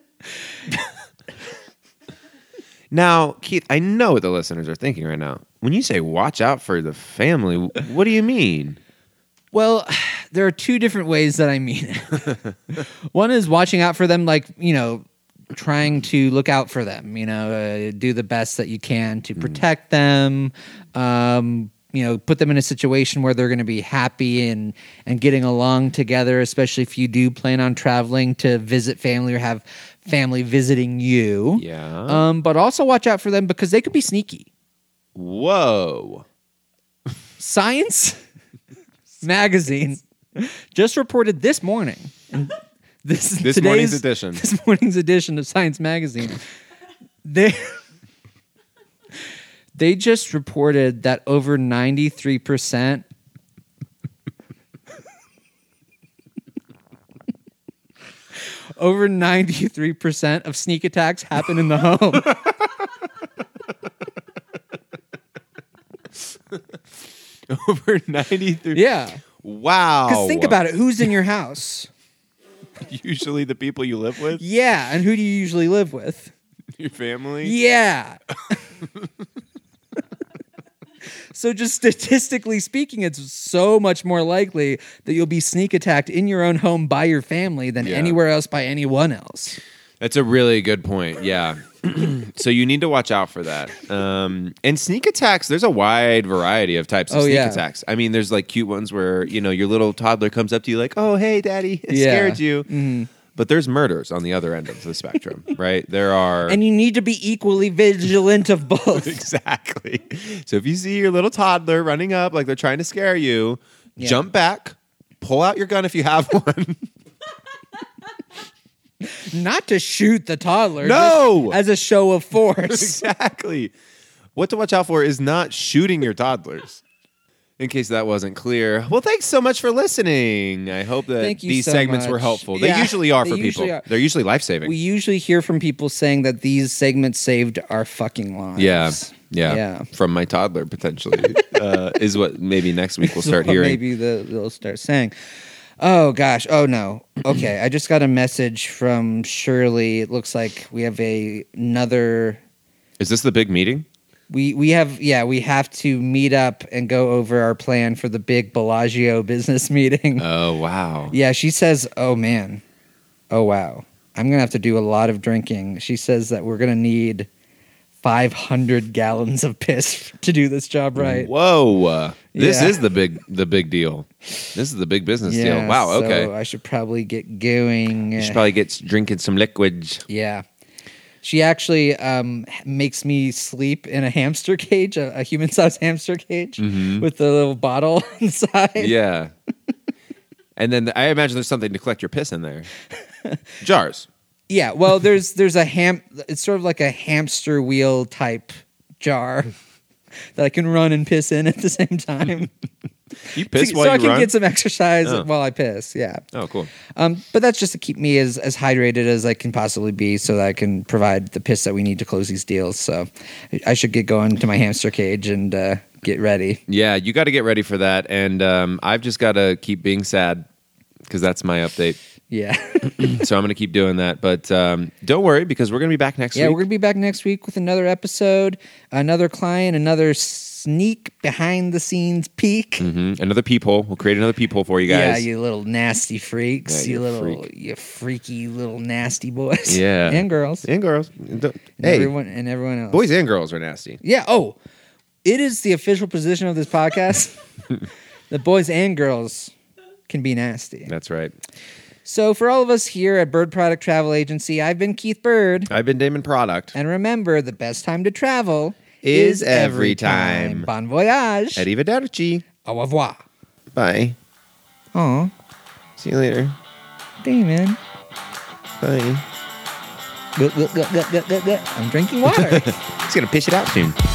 Now, Keith, I know what the listeners are thinking right now. When you say watch out for the family, what do you mean? Well, there are two different ways that I mean it. One is watching out for them, like, you know, trying to look out for them, you know, do the best that you can to protect them, you know, put them in a situation where they're going to be happy and getting along together, especially if you do plan on traveling to visit family or have family visiting you. Yeah. But also watch out for them because they could be sneaky. Whoa. Science magazine just reported this morning. And this morning's edition. This morning's edition of Science magazine. They just reported that over 93% over 93% of sneak attacks happen in the home. Over 93. Yeah. Wow. Because think about it. Who's in your house? Usually the people you live with, Yeah. And who do you usually live with? your family. Yeah. So just statistically speaking, it's so much more likely that you'll be sneak attacked in your own home by your family than Yeah. anywhere else by anyone else. That's a really good point. Yeah. So you need to watch out for that. And sneak attacks, there's a wide variety of types of Oh, sneak yeah. attacks. I mean, there's like cute ones where, you know, your little toddler comes up to you like, oh, hey, daddy, it Yeah. scared you. But there's murders on the other end of the spectrum, right? There are. And you need to be equally vigilant of both. Exactly. So if you see your little toddler running up like they're trying to scare you, Yeah. jump back, pull out your gun if you have one. Not to shoot the toddler. No! just as a show of force. Exactly. What to watch out for is not shooting your toddlers. In case that wasn't clear. Well, thanks so much for listening. I hope that Thank you these so segments were much. helpful. Yeah, They usually are they for usually people. are. They're usually life-saving. We usually hear from people saying that these segments saved our fucking lives. Yeah. From my toddler, potentially, is what maybe next week we'll start Well, hearing. Maybe they'll start saying. Oh gosh! Oh no! Okay, I just got a message from Shirley. It looks like we have another. Is this the big meeting? We have to meet up and go over our plan for the big Bellagio business meeting. Oh, wow. Yeah, she says, "Oh man, oh wow, I'm gonna have to do a lot of drinking." She says that we're gonna need 500 gallons of piss to do this job right. Whoa. This Yeah. is the big deal. This is the big business Yeah, deal. Wow, okay. So I should probably get going. You should probably get drinking some liquid. Yeah. She actually makes me sleep in a hamster cage, a human-sized hamster cage with the little bottle inside. Yeah. And then I imagine there's something to collect your piss in there. Jars. Yeah, well, there's a it's sort of like a hamster wheel type jar that I can run and piss in at the same time. You piss so while I you can run? get some exercise Oh. while I piss. Yeah. Oh, cool. But that's just to keep me as hydrated as I can possibly be so that I can provide the piss that we need to close these deals. So I should get going to my hamster cage and get ready. Yeah, you got to get ready for that. And I've just got to keep being sad because that's my update. Yeah. So I'm going to keep doing that. But don't worry because we're going to be back next Yeah, week. we're going to be back next week with another episode, another client, another sneak behind the scenes peek. Another peephole. We'll create another peephole for you Yeah, guys. you little nasty freaks. Yeah, you freaky little nasty boys. Yeah. And girls. And girls. And Hey, everyone else. boys and girls are nasty. Yeah. Oh, it is the official position of this podcast that boys and girls can be nasty. That's right. So for all of us here at Bird Product Travel Agency, I've been Keith Bird. I've been Damon Product. And remember, the best time to travel Is every time. Bon voyage. Arrivederci. Au revoir. Bye. Aw, See you later. Damon. Bye. I'm drinking water. He's going to piss it out soon.